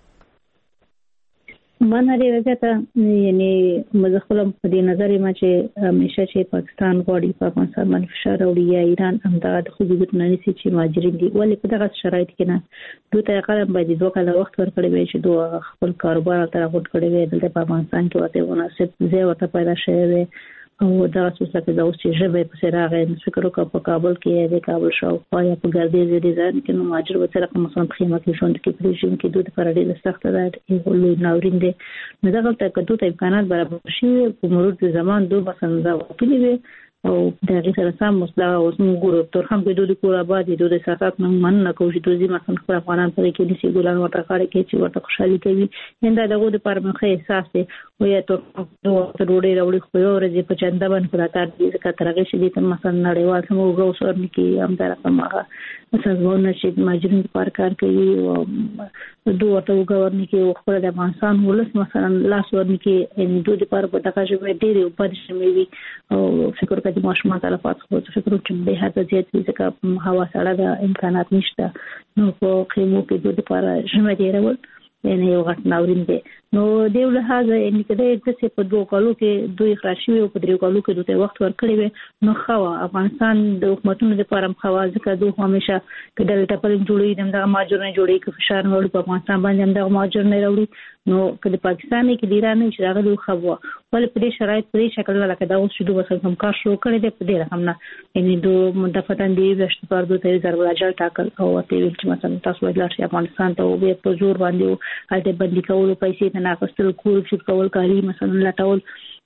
من لري وځه یعنی مزخلم په دې نظر ما چې همیشه چې پاکستان غواړي په افغانستان باندې فشار راوړي یا ایران همدغه د خوځښت نه نشي چې مهاجرین دي، ولې په دغه شرایط کې نه دوی ته قلم باندې دوه کاله وخت ورکړي وي چې دوی خپل کاروبار تر غوډ کړي وي. دلته په افغانستان کې ورته مناسب ځای ورته پیدا شوی وي او دا څه څه دا اوس چې ژبه په سر راغی. فکر وکړه په کابل کې د کابل شاوخوا یا په ګردیز دې ځای کې نو مهاجر وڅره کوم مثلا په خیمه کې ژوند کې پریشم کې دوی په اړه ډېر سخت ده یو لوی ناورین دی. نو دا غلطه کډو ته امکانات برابر شي په مرور د زمان دوه مثلا دا وکړي وي او د هغې سره سم مصلا اوس موږ ګورو تر هم کې دوی کور آباد دي، دوی سیاست نه مننه کوي چې دوی مثلا خپل افغانان پرې کې نشي ګلان ورته خاړه کې چې ورته خوشحالي کوي. انده دغه د پرمخه احساس دی او یا ته دوه روړې راوړي خو یو ورځ په چنده باندې پراته دي ځکه ترغه شي دي مثلا نړیوال سمو غو سور کې هم دا رقمه مثلا ونه چې ماجرین پر کار کوي او دوه ته وګورني کې خپل د افغانستان ولس مثلا لاس ورني کې ان دوی پر په دغه ژبه ډېر په دې شمېوي او فکر کوي د ماشومان تلفات خو فکر کوم به هڅه زیات وي ځکه هوا سړه ده امکانات نشته. نو په خیمو کې دوی پر ژمه دی راول یعنی یو غټ ناورین دی. نو د یو لحاظ یعنی کله چې په دوه کالو کې دوی خراشي او په درې کالو کې دوی وخت ورکړي وي نو خو افغانستان د حکومتونو لپاره مخوا ځکه دوی همیشه کله ټپل جوړي دغه ماجر نه جوړي کې فشار وړي په افغانستان باندې دغه ماجر نه راوړي نو کله پاکستان کې د ایران چې راغلي خو ول په دې شرایط په دې شکل لکه دا اوس چې دوی وسه کوم کار شروع کړی دی په دې رقم نه یعنی دوی مدافعتان دی وشت پر دوی ته ضرب راجل ټاکل او ته ویل چې مثلا تاسو ولر شي افغانستان ته او په زور باندې هلته بندي کول پیسې نه ناقصل کول چې کول کاری مثلا لټول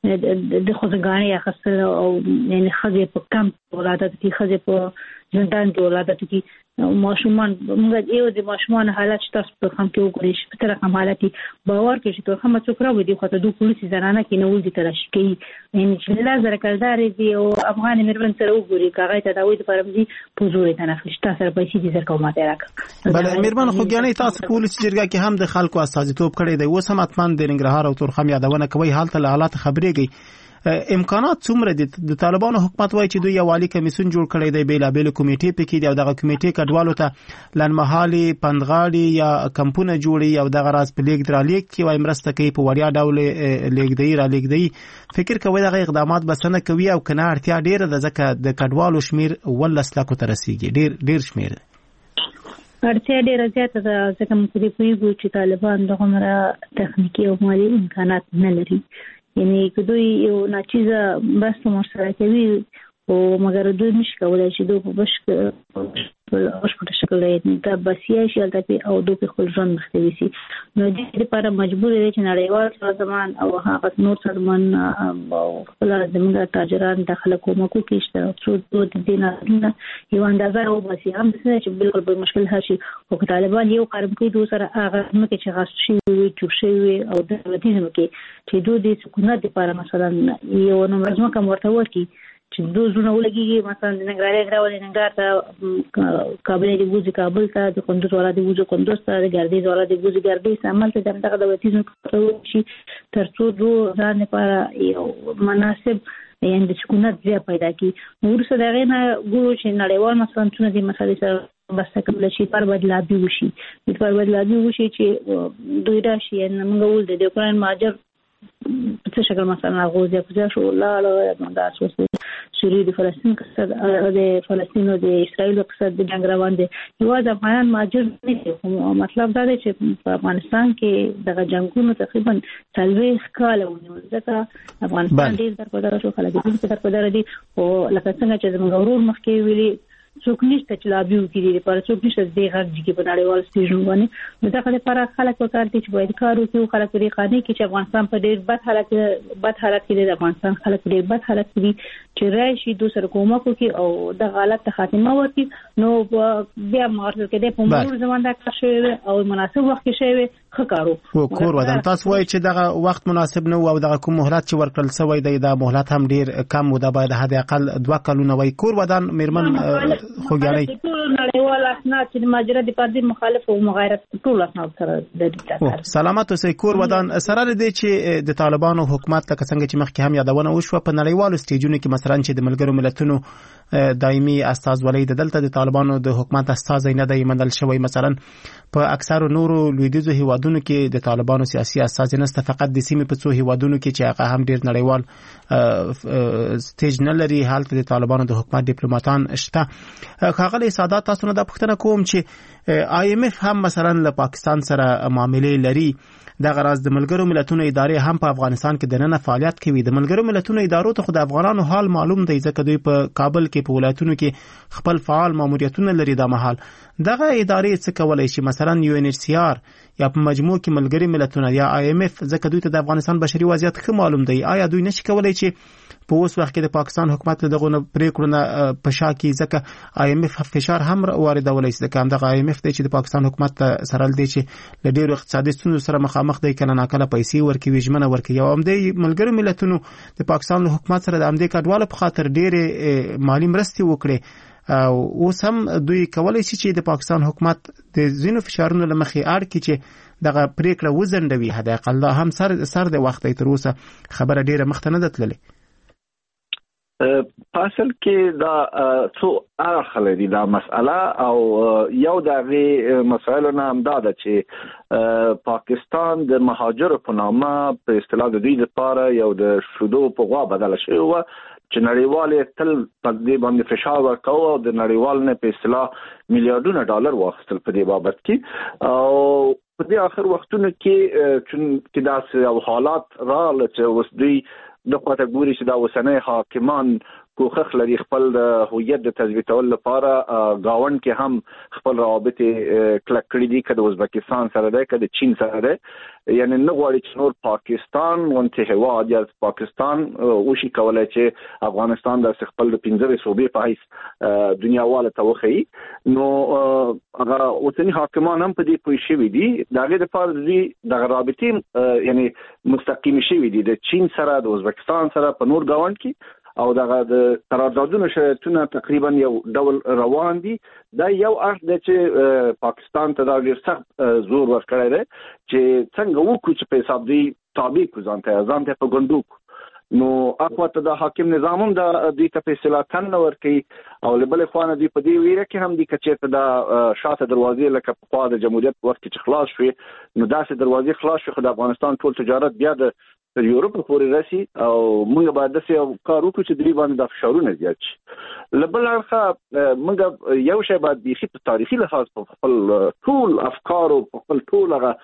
د خوځګانې اخستل او یعنی خځې په کم ولادت کې خځې په زندان کې ولادت کې ماشومان موږ یو د ماشومان حالت چې تاسو په خام کې وګورئ چې په تر حالت باور کې چې ته هم څوک راوي دی خو ته د پولیسي زنانه کې نه ولدي ترش کې یعنی چې لا زر کړدار دی او افغان مېرمن سره وګوري کاغه ته دا وې د پرمځي پوزوري ته نه خښتا سره پیسې دي زر کومه راک بل مېرمن خو ګانې تاسو پولیس جرګه کې هم د خلکو استازیتوب کړی دی اوس هم اتمن د ننګرهار او تورخم یادونه کوي حالت له حالات خبرېږي امکانات څومره دي د طالبانو حکومت وایي چې دوی یو والی کمیسیون جوړ کړی دی بیل بیل کمیټې پکې دی او دغه کمیټې کډوالو ته لنمحالي پندغاړي یا کمپونه جوړي او دغه راز په لیک درالیک کې وای مرسته کوي په وړیا ډول لیک دی را لیک دی فکر کوي دغه اقدامات بسنه کوي او کنه اړتیا ډیره ده ځکه د کډوالو شمیر ولس لاکو ته رسیدي ډیر ډیر شمیر اړتیا ډیره زیاته ده ځکه موږ دې پوهیږو چې طالبان دغه مره تخنیکی او مالي امکانات نه لري یعنی که دوی یو ناچیزه بس مرسته کوي او مګر دوی نشي کولای چې دوی په بش په شکل یې دا بسیا شي البته او دوی په خپل ځان مختوي سي نو دې لپاره مجبور دي چې نړیوال سازمان او هغه نور سازمان او خپل زموږ تاجران داخله کومکو کې شته څو د دینه یو اندازه او بس هم چې بالکل به مشکل هشي او طالبان یو قرب کوي دوی سره هغه نو کې چې غاښ شي وي چوب شي وي او د ودیزم کې چې دوی د سکونت لپاره مثلا یو نو مرزمه کوم ورته ورکی چې دوی زونه ولګي مثلا د نګرالي غراولې نګار ته کابل دی وځي کابل ته د کندوز ولا دی وځي کندوز ته د ګردیز ولا دی وځي ګردیز عمل ته دغه د وتیزم کوي شي ترڅو دوی ځان لپاره یو مناسب یعنی د سکونت ځای پیدا کی ورسره دغه نه ګورو چې نړیوال مثلا څونه دي مسالې سره بس کله شي پر بدلابي وشي پر بدلابي وشي چې دوی راشي نن موږ ول د اوکران ماجر په څه شکل مثلا غوځي په شو الله الله دا څه سوریه د فلسطین قصد د فلسطین او د اسرائیل قصد د جنگ روان دي یو د افغان ماجر نه دي مطلب دا دی چې په افغانستان کې دغه جنگونو تقریبا څلوېښت کاله ونیول ځکه افغانستان ډېر در په دغه شو خلک دې په در دي او لکه څنګه چې زموږ ورور مخکې ویلي څوک نشته چې لابي وکړي لپاره څوک نشته د غږ کې په نړیوال سټیج باندې نو دا لپاره خلک وکړ دي چې باید کار وکړي خلک لري قانوني کې چې افغانستان په ډېر بد حالت بد حالت کې د افغانستان خلک ډېر بد حالت کې چې راشي دوی سره کومک وکړي او د حالت ته خاتمه ورکړي نو بیا مارته کې د پمور زمونږ د کار شوی او مناسب وخت کې شوی خکارو کور ودان تاسو وایي چې دغه وخت مناسب نه او دغه کوم مهلت چې ورکړل شوی دی د مهلت هم ډېر کم و د باید حد اقل دوه کلونه وای کور ودان مېرمن خوګیانې ټول نړیوال اسناد چې ماجرا د پردي مخالف او مغایرت ټول اسناد سره د دې سلامت اوسئ کور ودان سره دې چې د طالبانو حکومت لکه څنګه چې مخکې هم یادونه وشوه په نړیوالو سټیجونو کې مثلا چې د ملګرو ملتونو دایمي استازولۍ د دلته د طالبانو د حکومت استازي نه دی منل شوی مثلا په اکثر نورو لویدیځو هیوادونو کې د طالبانو سیاسي استازي نشته فقط د سیمې په څو هیوادونو کې چې هغه هم ډیر نړیوال سټیج نه لري حالت د طالبانو د حکومت ډیپلوماټان شته خاغلی سادات تاسو نه د پښتنه کوم چې آی ایم اف هم مثلا له پاکستان سره معاملې لري د غراز د ملګرو ملتونو ادارې هم په افغانستان کې د نن فعالیت کوي د ملګرو ملتونو ادارو ته خو د افغانانو حال معلوم دی ځکه دوی په کابل کې په ولایتونو کې خپل فعال ماموریتونه لري د محل دغه ادارې څه کولای شي مثلا یو ان ایچ سی آر یا په مجموع کې ملګری ملتونه یا آی ایم اف ځکه دوی ته د افغانستان بشري وضعیت ښه معلوم دی آیا دوی نشي کولای چې په اوس وخت کې د پاکستان حکومت له دغه پریکړو نه په شا کې ځکه آی ایم اف فشار هم واردولای شي ځکه هم د آی ایم اف د چې د پاکستان حکومت سره لدی چې له ډیرو اقتصادي ستونزو سره مخامخ دی کله ناکله پیسې ورکوي ژمنه ورکوي او هم د ملګرو ملتونو د پاکستان له حکومت سره د امدې کډواله په خاطر ډېرې مالی مرستې وکړي او اوس هم دوی کولای شي چې د پاکستان حکومت د ځینو فشارونو له مخې اړ کړي چې دغه پریکړه وزندوي حد اقل هم سر سر د وخت تر اوسه خبره ډیره مخته نه ده تللې اصل کې دا څو اړخ لري دا مسأله او یو دغه مسایل نه امداد چې پاکستان د مهاجر په نامه په اصطلاح د دوی لپاره یو د شودو په غوا بدل شي او چې نړیوال تل په دې باندې فشار ورکاوه او د نړیوال نه په اصطلاح میلیارډونه ډالر واخیستل په دې بابت کې او په دې اخر وختونو کې چې داسې حالات راغله چې اوس دوی د قوت ګوري چې دا وسنۍ حاکمان کوخخ لري خپل هویت د تثبیتولو لپاره گاوند کې هم خپل روابط کلک کړی دي کله ازبکستان سره ده کله چین سره ده یعنی نه غواړي چې نور پاکستان ونته هواد یا پاکستان او شي کولای چې افغانستان د خپل د پنځه صوبې په هیڅ دنیا واله توخی نو هغه وطني حاکمان هم په دې پوه شوي دي دغه لپاره دي د رابطې یعنی مستقیم شوي دي د چین سره د ازبکستان سره په نور گاوند کې او دغه د قراردادونو شرایطونه تقریبا یو ډول روان دي دا یو اړخ دی چې پاکستان ته دا ډیر سخت زور ورکړی دی چې څنګه وکړو چې په حساب دی تابع کو ځان ته ځان ته په ګندوک نو اقوات د حاکم نظام هم د دې ته په اصطلاح تن ورکي او لبل خوانه دی په دې ویره کې هم دي چې د شاته دروازې لکه په خوا د جمهوریت وخت چې خلاص شوي نو داسې دروازې خلاص شي خو د افغانستان ټول تجارت بیا د تر یورپ پورې راسي او موږ باید د یو کار وکړو چې درې باندې د فشارونه زیات شي لبل اړخه موږ یو شی باید بيخي په تاریخي لحاظ په خپل ټول افکار او په خپل ټول هغه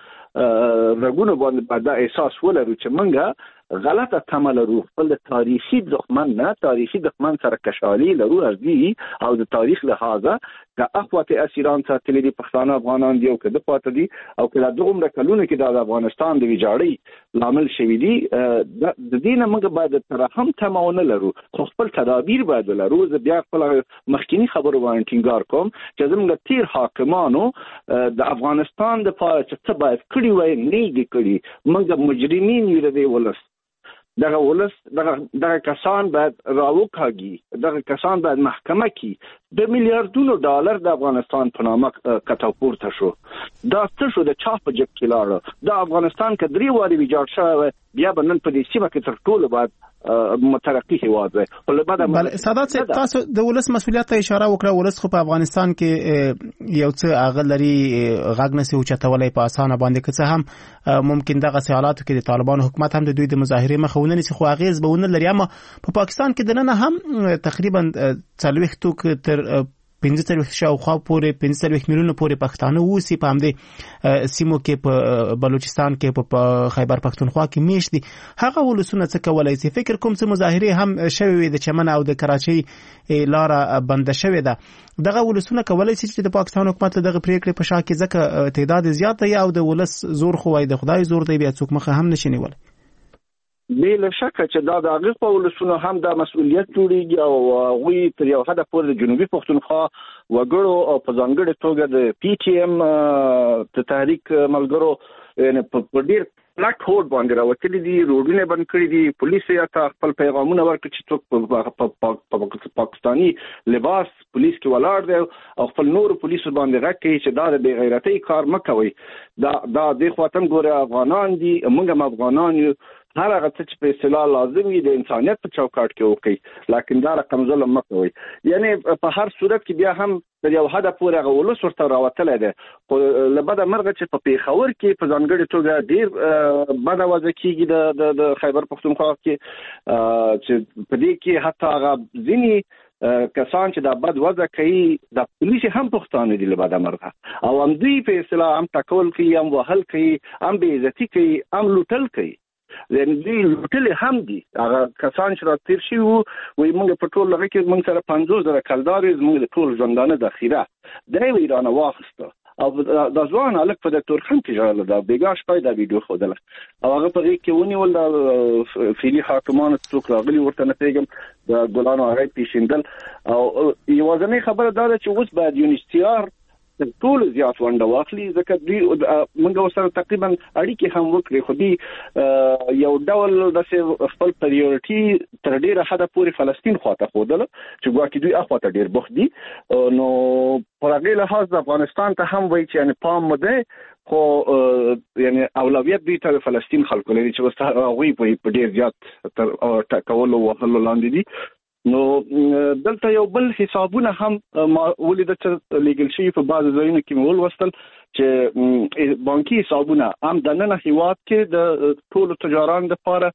رګونه باندې باید احساس ولرو چې موږ غلطه تمه لرو خپل تاریخي دښمن نه تاریخي دښمن سره کشالي لرو ارزي او د تاریخ لحاظه که اخوات اسیران ساتلي دي پښتانه افغانان دی او که د پاتې دي او که د دومره کلونو کې د افغانستان د ویجاړۍ لامل شوی دي د دې نه موږ باید تر هم تمه ونه لرو خو خپل تدابیر باید ولرو زه بیا خپل مخکینی خبرو باندې ټینګار کوم چې زموږ تیر حاکمانو د افغانستان د پاره چې څه باید کړی وای نه دي کړی موږ مجرمین یو دی ولس دغه ولس دغه دغه کسان باید راوکاږي دغه کسان باید محکمه کی د میلیارډونو ډالر د افغانستان په نامه کټاو پورته شو دا څه شو د چا په جیب کې لاړ د افغانستان کې درې واري ویجاړ شوی بیا بنن په دې سیمه کې تر ټولو باید مترقی هیواد وي بل سادات تاسو د ولس مسولیت ته اشاره وکړه ولس خو په افغانستان کې یو څه اغلري غاګنسي او چتولای په اسانه باندې که څه هم ممکن دغه سیالاتو کې د طالبان حکومت هم د دوی د مظاهره مخونه نسی خو اغیز به ونه لري اما په پاکستان کې دنه هم تقریبا څلويخ توک تر پنځه څلويخ شاوخوا پورې پنځه څلويخ میلیونه پورې پښتانه ووسی په همدې سیمو کې په بلوچستان کې په خیبر پښتونخوا کې میشت دي هغه ولسونه څه کولای شي فکر کوم چې مظاهره هم شوي د چمن او د کراچۍ لار بند شوې ده دغه ولسونه کولای شي چې د پاکستان حکومت دغه پریکړې په شا کې ځکه تعداد زیات دی او د ولس زور خو وای د خدای زور دی بیا څوک مخه هم نشي نیول بل شک چې دا د هغه په ولسونو هم د مسؤلیت جوړیږي او غوي تر یو حد پورې جنوبي پښتونخوا وګړو او په ځانګړي توګه د پی ټی ایم ته تحریک ملګرو یعنی په ډیر پلاټ هوډ باندې راوتلي دي روډونه بند کړی دي پولیس یا خپل پیغامونه ورکړي چې څوک په پاکستانی لباس پولیس کې ولاړ دی او خپل نور پولیس باندې راکړي چې دا د بے غیرتۍ کار مکوي دا دا د خواتم ګوره افغانان دي موږ هم افغانان یو هر هغه څه چې په اصطلاح لازم وي د انسانيت په چوکاټ کې وکړي لکه دا رقم ظلم مکوي یعنی په هر صورت کې بیا هم د یو حد پورې هغه ولس ورته راوتلی دی خو لبده مرغه چې په پیښور کې په ځانګړي توګه ډیر بده وضع کېږي د خیبر پښتونخوا کې چې په دې کې حتی هغه ځینې کسان چې دا بد وضع کوي د پولیس هم پښتانه دي لبده مرغه او هم دوی په اصطلاح هم تکول کوي هم وهل کوي هم بې عزتي کوي هم لوټل کوي زين دي لوټل هم دي هغه کسان چې را تیر شي وو وي موږ په ټول لږ کې موږ سره پنځوس زره کلدارې موږ د ټول ژوندانه د اخیره د ایران واخسته او د ځوان الک په دکتور خان کې جوړل دا بیګاش پای دا ویډیو خودله او هغه په کې ونیول د فیلی حاکمان څوک راغلي ورته نه پیګم د ګلانو هغه پیښیندل او یوازنی خبره دا چې اوس باید یونیستیار ټول زیات ونده واخلي ځکه دوی موږ سره تقریبا اړیکې هم وکړي خو دې یو ډول د خپل پریورټي تر ډیره حد پورې فلسطین خواته خودله چې ګواکې دوی اخواته ډیر بوخت دي نو په هغه لحاظ د افغانستان ته هم وایي چې ان پام مده خو یعنی اولویت دوی ته فلسطین خلکو لري چې وسته غوي په ډیر زیات تر ټاکولو وهلو لاندې دي نو دلته یو بل حسابونه هم ولید چې لیګل شي په بعض ځایونو کې مول وستل چې بانکي حسابونه هم د نن هیواد کې د ټول تجاران لپاره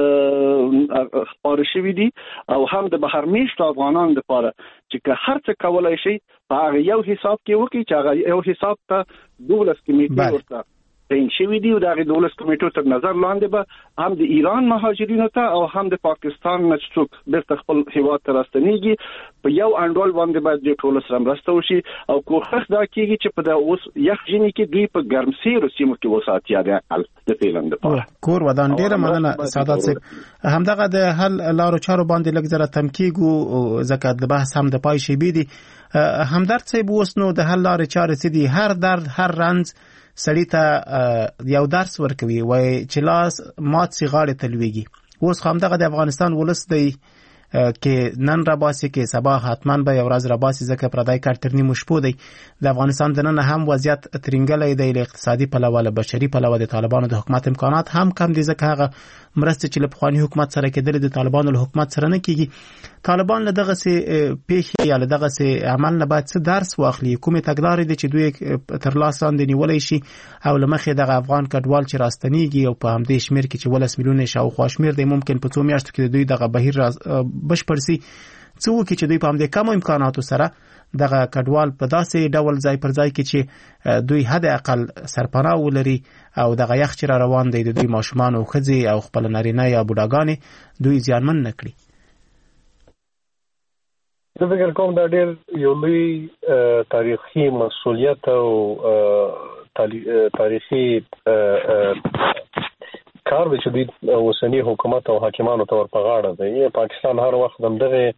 خبر شوی دي او هم د بهرمیشت افغانان لپاره چې هر څه کولای شي په یو حساب کې وکړي چې هغه یو حساب ته دولس کمیټې ورته تعین شوی دی او د دولس کمیټو تر نظر لاندې به هم د ایران مهاجرینو ته او هم د پاکستان نه څوک بیرته خپل هیواد ته راستنیږي په یو انډول باندې باید د ټول سره مرسته وشي او کوښښ دا کیږي چې په د اوس یخ ژمي کې دوی په ګرمسیرو سیمو کې وساتي د اقل د فعلن لپاره کور ودان ډیره مننه سعادت صاحب همدغه د حل لارو چارو باندې لږ زره تمکیګو زکات د بحث هم د پای شي بيدي همدرد صاحب اوس نو د حل لارو چارې سدي هر درد هر رنز سړی ته یو درس ورکوي وای چې لاس مات سي غاړه تلويږي اوس خامدغه د افغانستان ولس دی کې نن را باسي کې سبا حتمان به یو ورځ را باسي ځکه پردای کارترنی مشپو دی د افغانستان د نن هم وضعیت ترنګلې دی له اقتصادي پلوه له بشري پلوه د طالبانو د حکومت امکانات هم کم دي ځکه هغه مرسته چې له پخوانی حکومت سره کېدل د طالبانو له حکومت سره نه کیږي طالبان له دغه سي پیښې یا له دغه سي عمل نه باید څه درس واخلي کومه تګلارې دي چې دوی تر لاس لاندې نیولې شي او لمخې دغه افغان کډوال چې راستنیږي او په همدې شمیر کې چې ولس میلیونه شاوخوا شمیر دی ممکن په څو میاشتو کې دوی دغه بهیر بشپړ سي څو کې چې دوی په همدې کم امکاناتو سره دغه کډوال په داسې ډول ځای پر ځای کې چې دوی حد اقل سرپناه ولري او دغه یخ چې روان دی د دوی ماشومان او ښځې او خپل نارینه یا بوډاګانې دوی زیانمن نکړي زه فکر کوم دا ډېر یو لوی تاریخي مسؤلیت او تاریخي کار دی چې دوی اوسنی حکومت او حاکمانو ته ور په غاړه دی پاکستان هر وخت دغه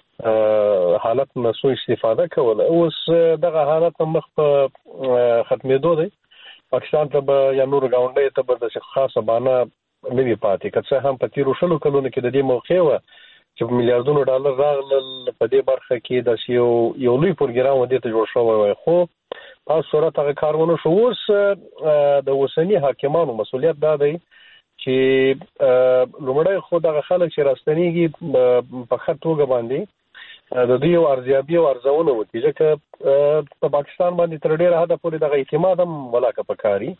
حالت نه سو استفاده کوله اوس دغه حالت مخ په ختمېدو دی پاکستان ته به یا نور گاونډي ته به د خاصه بانه نوی پاتې کڅه هم په تیرو شلو کلونو کې د دې موخه و چې میلیارډونو ډالر راغلل په دې برخه کې د یو یو لوی پروګرام ودی ته جوړ شوی وای خو په صورت هغه کارونه شو اوس د اوسنی حاکمانو مسؤلیت دا دی چې لومړی خو دغه خلک چې راستنیږي په خطوګه باندې د دې یو ارزیابي او ارزونه وکړي چې په پاکستان باندې تر ډیره حد پورې دغه اعتماد هم ولاکه پکاري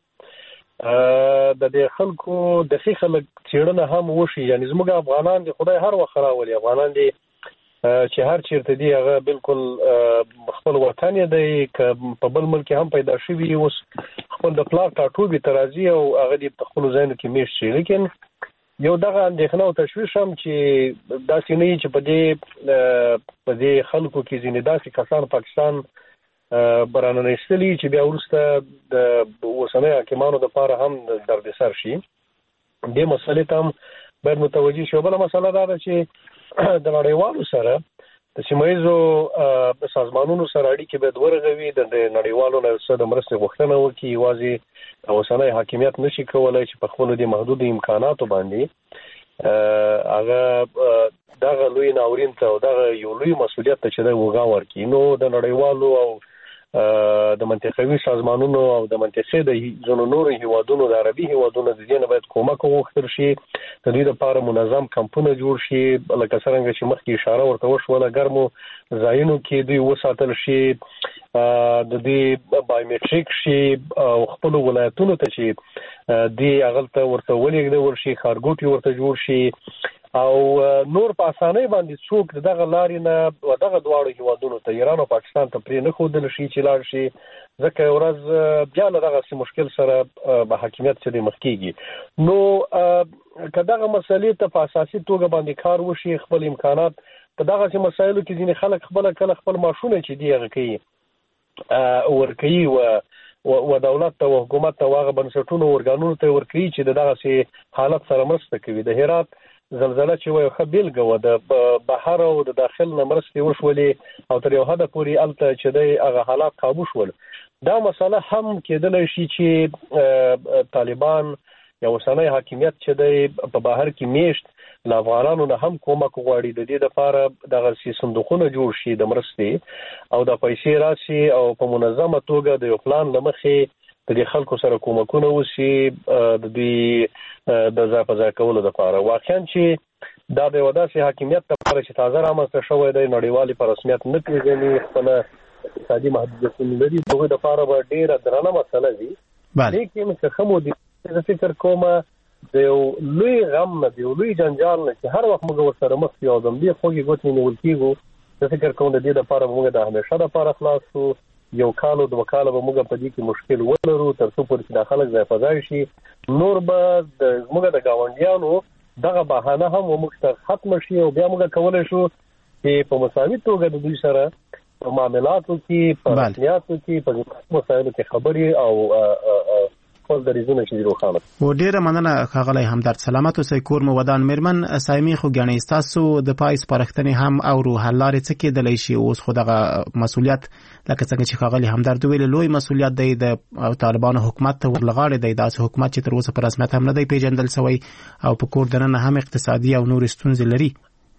د دې خلکو د خې خلک چیرنه هم وشي یعنی زموږ افغانان دي خدای هر وخت راولي افغانان دي چې هر چیرته دي هغه بالکل خپل وطن دی په بل ملک هم پیدا شوی اوس خپل د پلار ټاټوبي ترازی او هغه د خپل ځای کې میش شي لیکن یو دغه اندېښنه او تشویش هم چې داسې نه چې په دې په دې خلکو کې ځینې داسې کسان پاکستان برانه استلی چې بیا ورسته د اوسنۍ حاکمانو لپاره هم دردسر شي دې مسلې ته هم باید متوجه شو بله مسله دا ده چې د نړیوالو سره د سیمایزو سازمانونو سره اړیکې باید ورغوي د نړیوالو نه څه د مرستې غوښتنه وکړي یوازې اوسنۍ حاکمیت نشي کولای چې په خپلو دې محدودو امکاناتو باندې هغه دغه لوی ناورین ته او دغه یو لوی مسؤلیت ته چې دی وګا ورکړي نو د نړیوالو او د منطقوي سازمانونو او د منطقې د ځینو نورو هیوادونو د عربي هیوادونو د دې نه باید کومک وغوښتل شي د دې لپاره منظم کمپونه جوړ شي لکه څنګه چې مخکې اشاره ورته وشوله ګرمو ځایونو کې دوی وساتل شي د دې بایومټریک شي او خپل ولایتونو ته چې دی هغه ورته ولېږدول شي ښارګوټي ورته جوړ شي او نور په اسانۍ باندې څوک دغه لارې نه دغه دواړو هیوادونو ته ایران او پاکستان ته پرې نه ښودل شي چې لاړ شي ځکه ورځ بیا له دغه مشکل سره به حاکمیت سره مخ کیږي نو که دغه مسلې ته په اساسي توګه باندې کار وشي خپل امکانات په دغه مسایلو کې ځینې خلک خپل کله خپل ماشونه چې دی هغه کوي ورکوي و و دولت ته او حکومت ته واغه بنسټونو ورګانونو ته ورکوي چې دغه سي حالت سره مرسته کوي د هرات زلزلہ چې وایو خبيلګه و د بهر او د داخل نمرستي وشولې او تر یو حد پورې الته چې د هغه حالات قابو شول دا مسله هم کېدل شي چې طالبان یا اوسنۍ حاکمیت چې د په بهر کې میشت له افغانانو نه هم کومک غواړي د دې لپاره دغه سي صندوقونه جوړ شي د مرستې او د پیسې راشي او په منظمه توګه د یو پلان لمخې د دې خلکو سره کومکونه وشي د دې د ځای په ځای کولو لپاره واقعا چې دا د وداسي حاکمیت لپاره چې تازه رامنځته شوی دی نړیوالي په رسمیت نه پیژني خپل اقتصادي محدودیتونه لري دغه د لپاره به ډیره درنه مسله وي لیکن څه خمو دي زه فکر کوم د یو لوی غم نه دی لوی جنجال نه چې هر وخت موږ سره مخ یو ځم دی خوږی ګوتې نیول کیږي زه فکر کوم د دې لپاره موږ د همیشه لپاره خلاص شو یو کال او دوه کال به موږ په دې کې مشکل ولرو تر څو پورې د خلک ځای فضای شي نور به د موږ د گاونډیانو دغه بهانه هم موږ ختم شي او بیا موږ کولای شو چې په مساوي توګه د دوی سره په معاملاتو کې په رسمیاتو کې په مسایلو کې خبري او خپل دریزونه چې روښانه و ډیره مننه ښاغلی همدرد سلامت اوسئ کور مو ودان میرمن سایمي خو ګڼئ ستاسو د پای سپارښتنې هم اورو حل لارې څه کېدلی شي اوس خو دغه مسؤلیت لکه څنګه چې ښاغلی همدرد وویل لوی مسؤلیت دی د طالبانو حکومت ته ورلغاړې دی داسې حکومت چې تر اوسه په رسمیت هم نه دی پیژندل سوی او په کور دننه هم اقتصادي او نورې ستونزې لري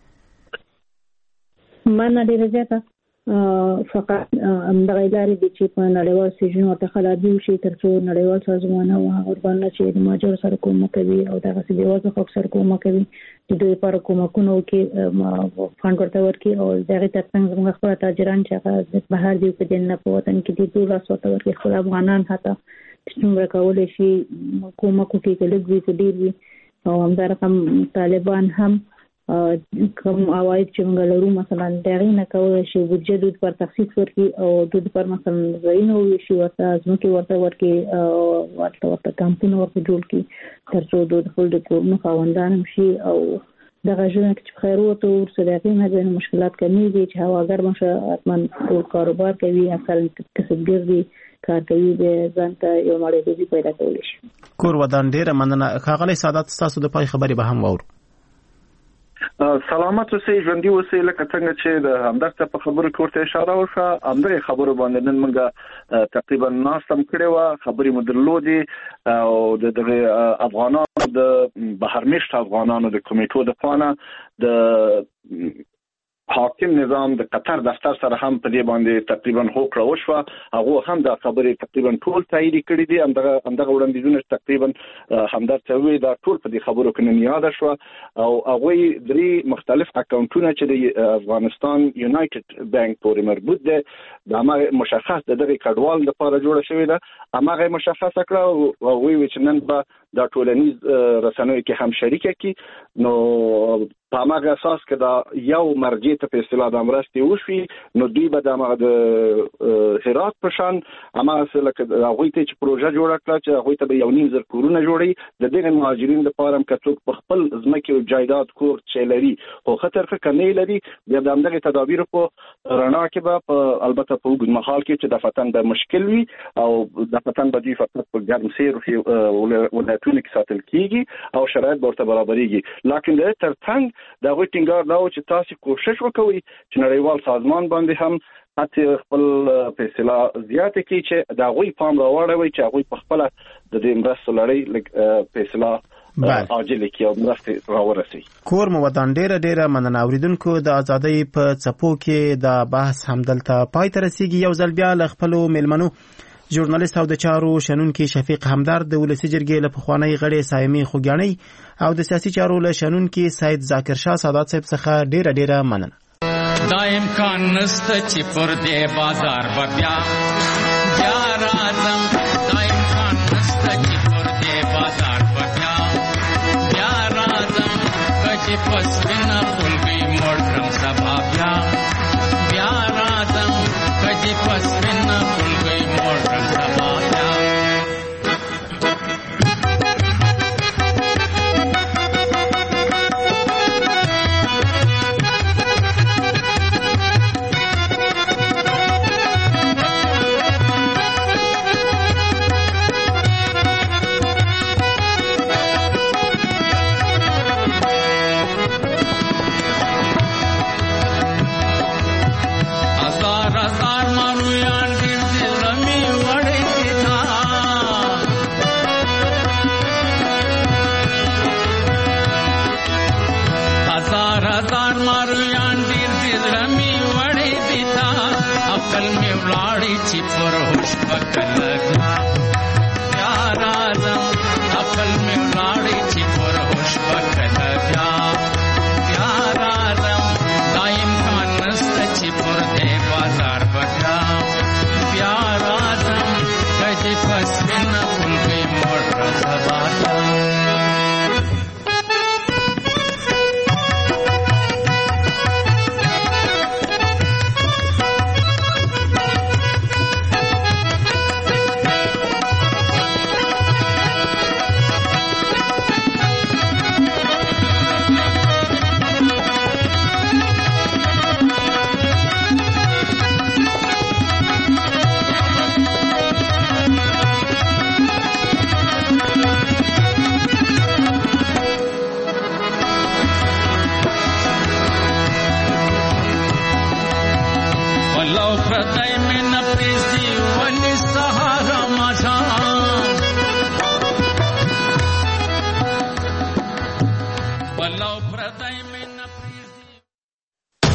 مننه ډیره زیاته فقط همدغه ادارې دي چې په نړیوال سیجنونو ته خلادي وشي تر څو نړیوال سازمانونه او هغه ورباندې چې د ماجر سره کومک کوي او دغه څه بیوازه خلک سره کومک کوي د دوی لپاره کومکونه وکړي فاند ورته ورکړي او دغه ترڅنګ زموږ خپل تاجران چې هغه بهر دي په دنیا په وطن کې دي ټول لاس ورته ورکړي خپل افغانان حتی څنګه کولای شي کومک وکړي چې لږ وي ډیر وي او همدارنګه طالبان هم کوم عواید چې موږ لرو مثلا دغه نه کولای شي بودجه پر تخصیص ورکړي او د پر مثلا زینو شي ورته ځمکې ورته ورکړي او ورته ورته کمپونه ورته جوړ کړي تر څو د خپل د کورونو خاوندان هم شي او دغه ژوند چې خیر وته ورسره هغه نه د مشکلات کمیږي چې هواګر مشه اتمن ټول کاروبار کوي اصل کسبګر دي کار کوي د ځان ته یو مړی دی پیدا کولی شي کور ودان ډیره مننه ښاغلی سعادت تاسو د پای خبرې به هم واورو سلامت اوسئ ژوندي اوسئ لکه څنګه چې د همدرد په خبرو کې ورته اشاره وشوه همدغه خبرو باندې نن موږ تقریبا ناستم کړې وه خبرې مو درلودې او د دغه افغانانو د بهرمېشت افغانانو د کمیټو د خوا د حاکم نظام د قطر دفتر سره هم په دې باندې تقریبا هوکړه وشوه هغه هم د خبرې تقریبا ټول تایید کړي دي همدغه همدغه وړاندیزونه تقریبا همدرد ته وی دا ټول په دې خبرو کې نه یاد شو او هغه درې مختلف اکاونټونه چې د افغانستان یونایټډ بانک پورې مربوط دي دا مشخص دغه کډوال لپاره جوړ شوی ده هغه مشخص کړه او وی چې نن به دا ټولنیز رسنوي کې هم شریک کی نو په هغه اساس کې دا یو مرجع ته په اصطلاح د امرستي وشي نو دوی به د هرات په شان اما اصله کې هغه ته چې پروژه جوړه کړه چې هغه ته یو نیم زر کورونه جوړي د دغه مهاجرین لپاره هم کڅوک په خپل ځمکه او جایداد کور چلري خو خطر ښه کني لري بیا د همدغه تدابیر په رڼا کې به البته په وګړي محل کې چې د فتن به مشکل وي او د فتن به دی فقط په ګرم سیر او ولایتونو کې ساتل کیږي او شرایط ورته برابرېږي لکه د ترڅنګ دا غوښ ټینګار دا چې تاسو کوشش وکوي چې نړیوال سازمان باندې هم حتی خپل فیصله زیاته کی چې دا غوی پام راوړوي چې غوی په خپل د دې مرسته لړۍ لګ فیصله عاجل کی او مرسته راورسي کور مو ودان ډیره ډیره مننه اوریدونکو د ازادۍ په څپو کې دا بحث همدلته پای ته رسیږي یو ځل بیا ل خپل میلمنو ژورنالیست او د چارو شنونکي شفیق همدرد د ولسی جرګې له پخوانی غړي سایمي خوګیاني او د سیاسي چارو له شنونکي سید ذاکر شاه سادات صاحب څخه ډیره ډیره مننه دا امکان نسته چې پر دې بازار بیا بیا راځم دا امکان نسته چې پر دې بازار بیا بیا راځم چې پسوینه خلګي موړم سبا بیا بیا راځم چې پسوینه خلګي موړم سبا بیا پردای مین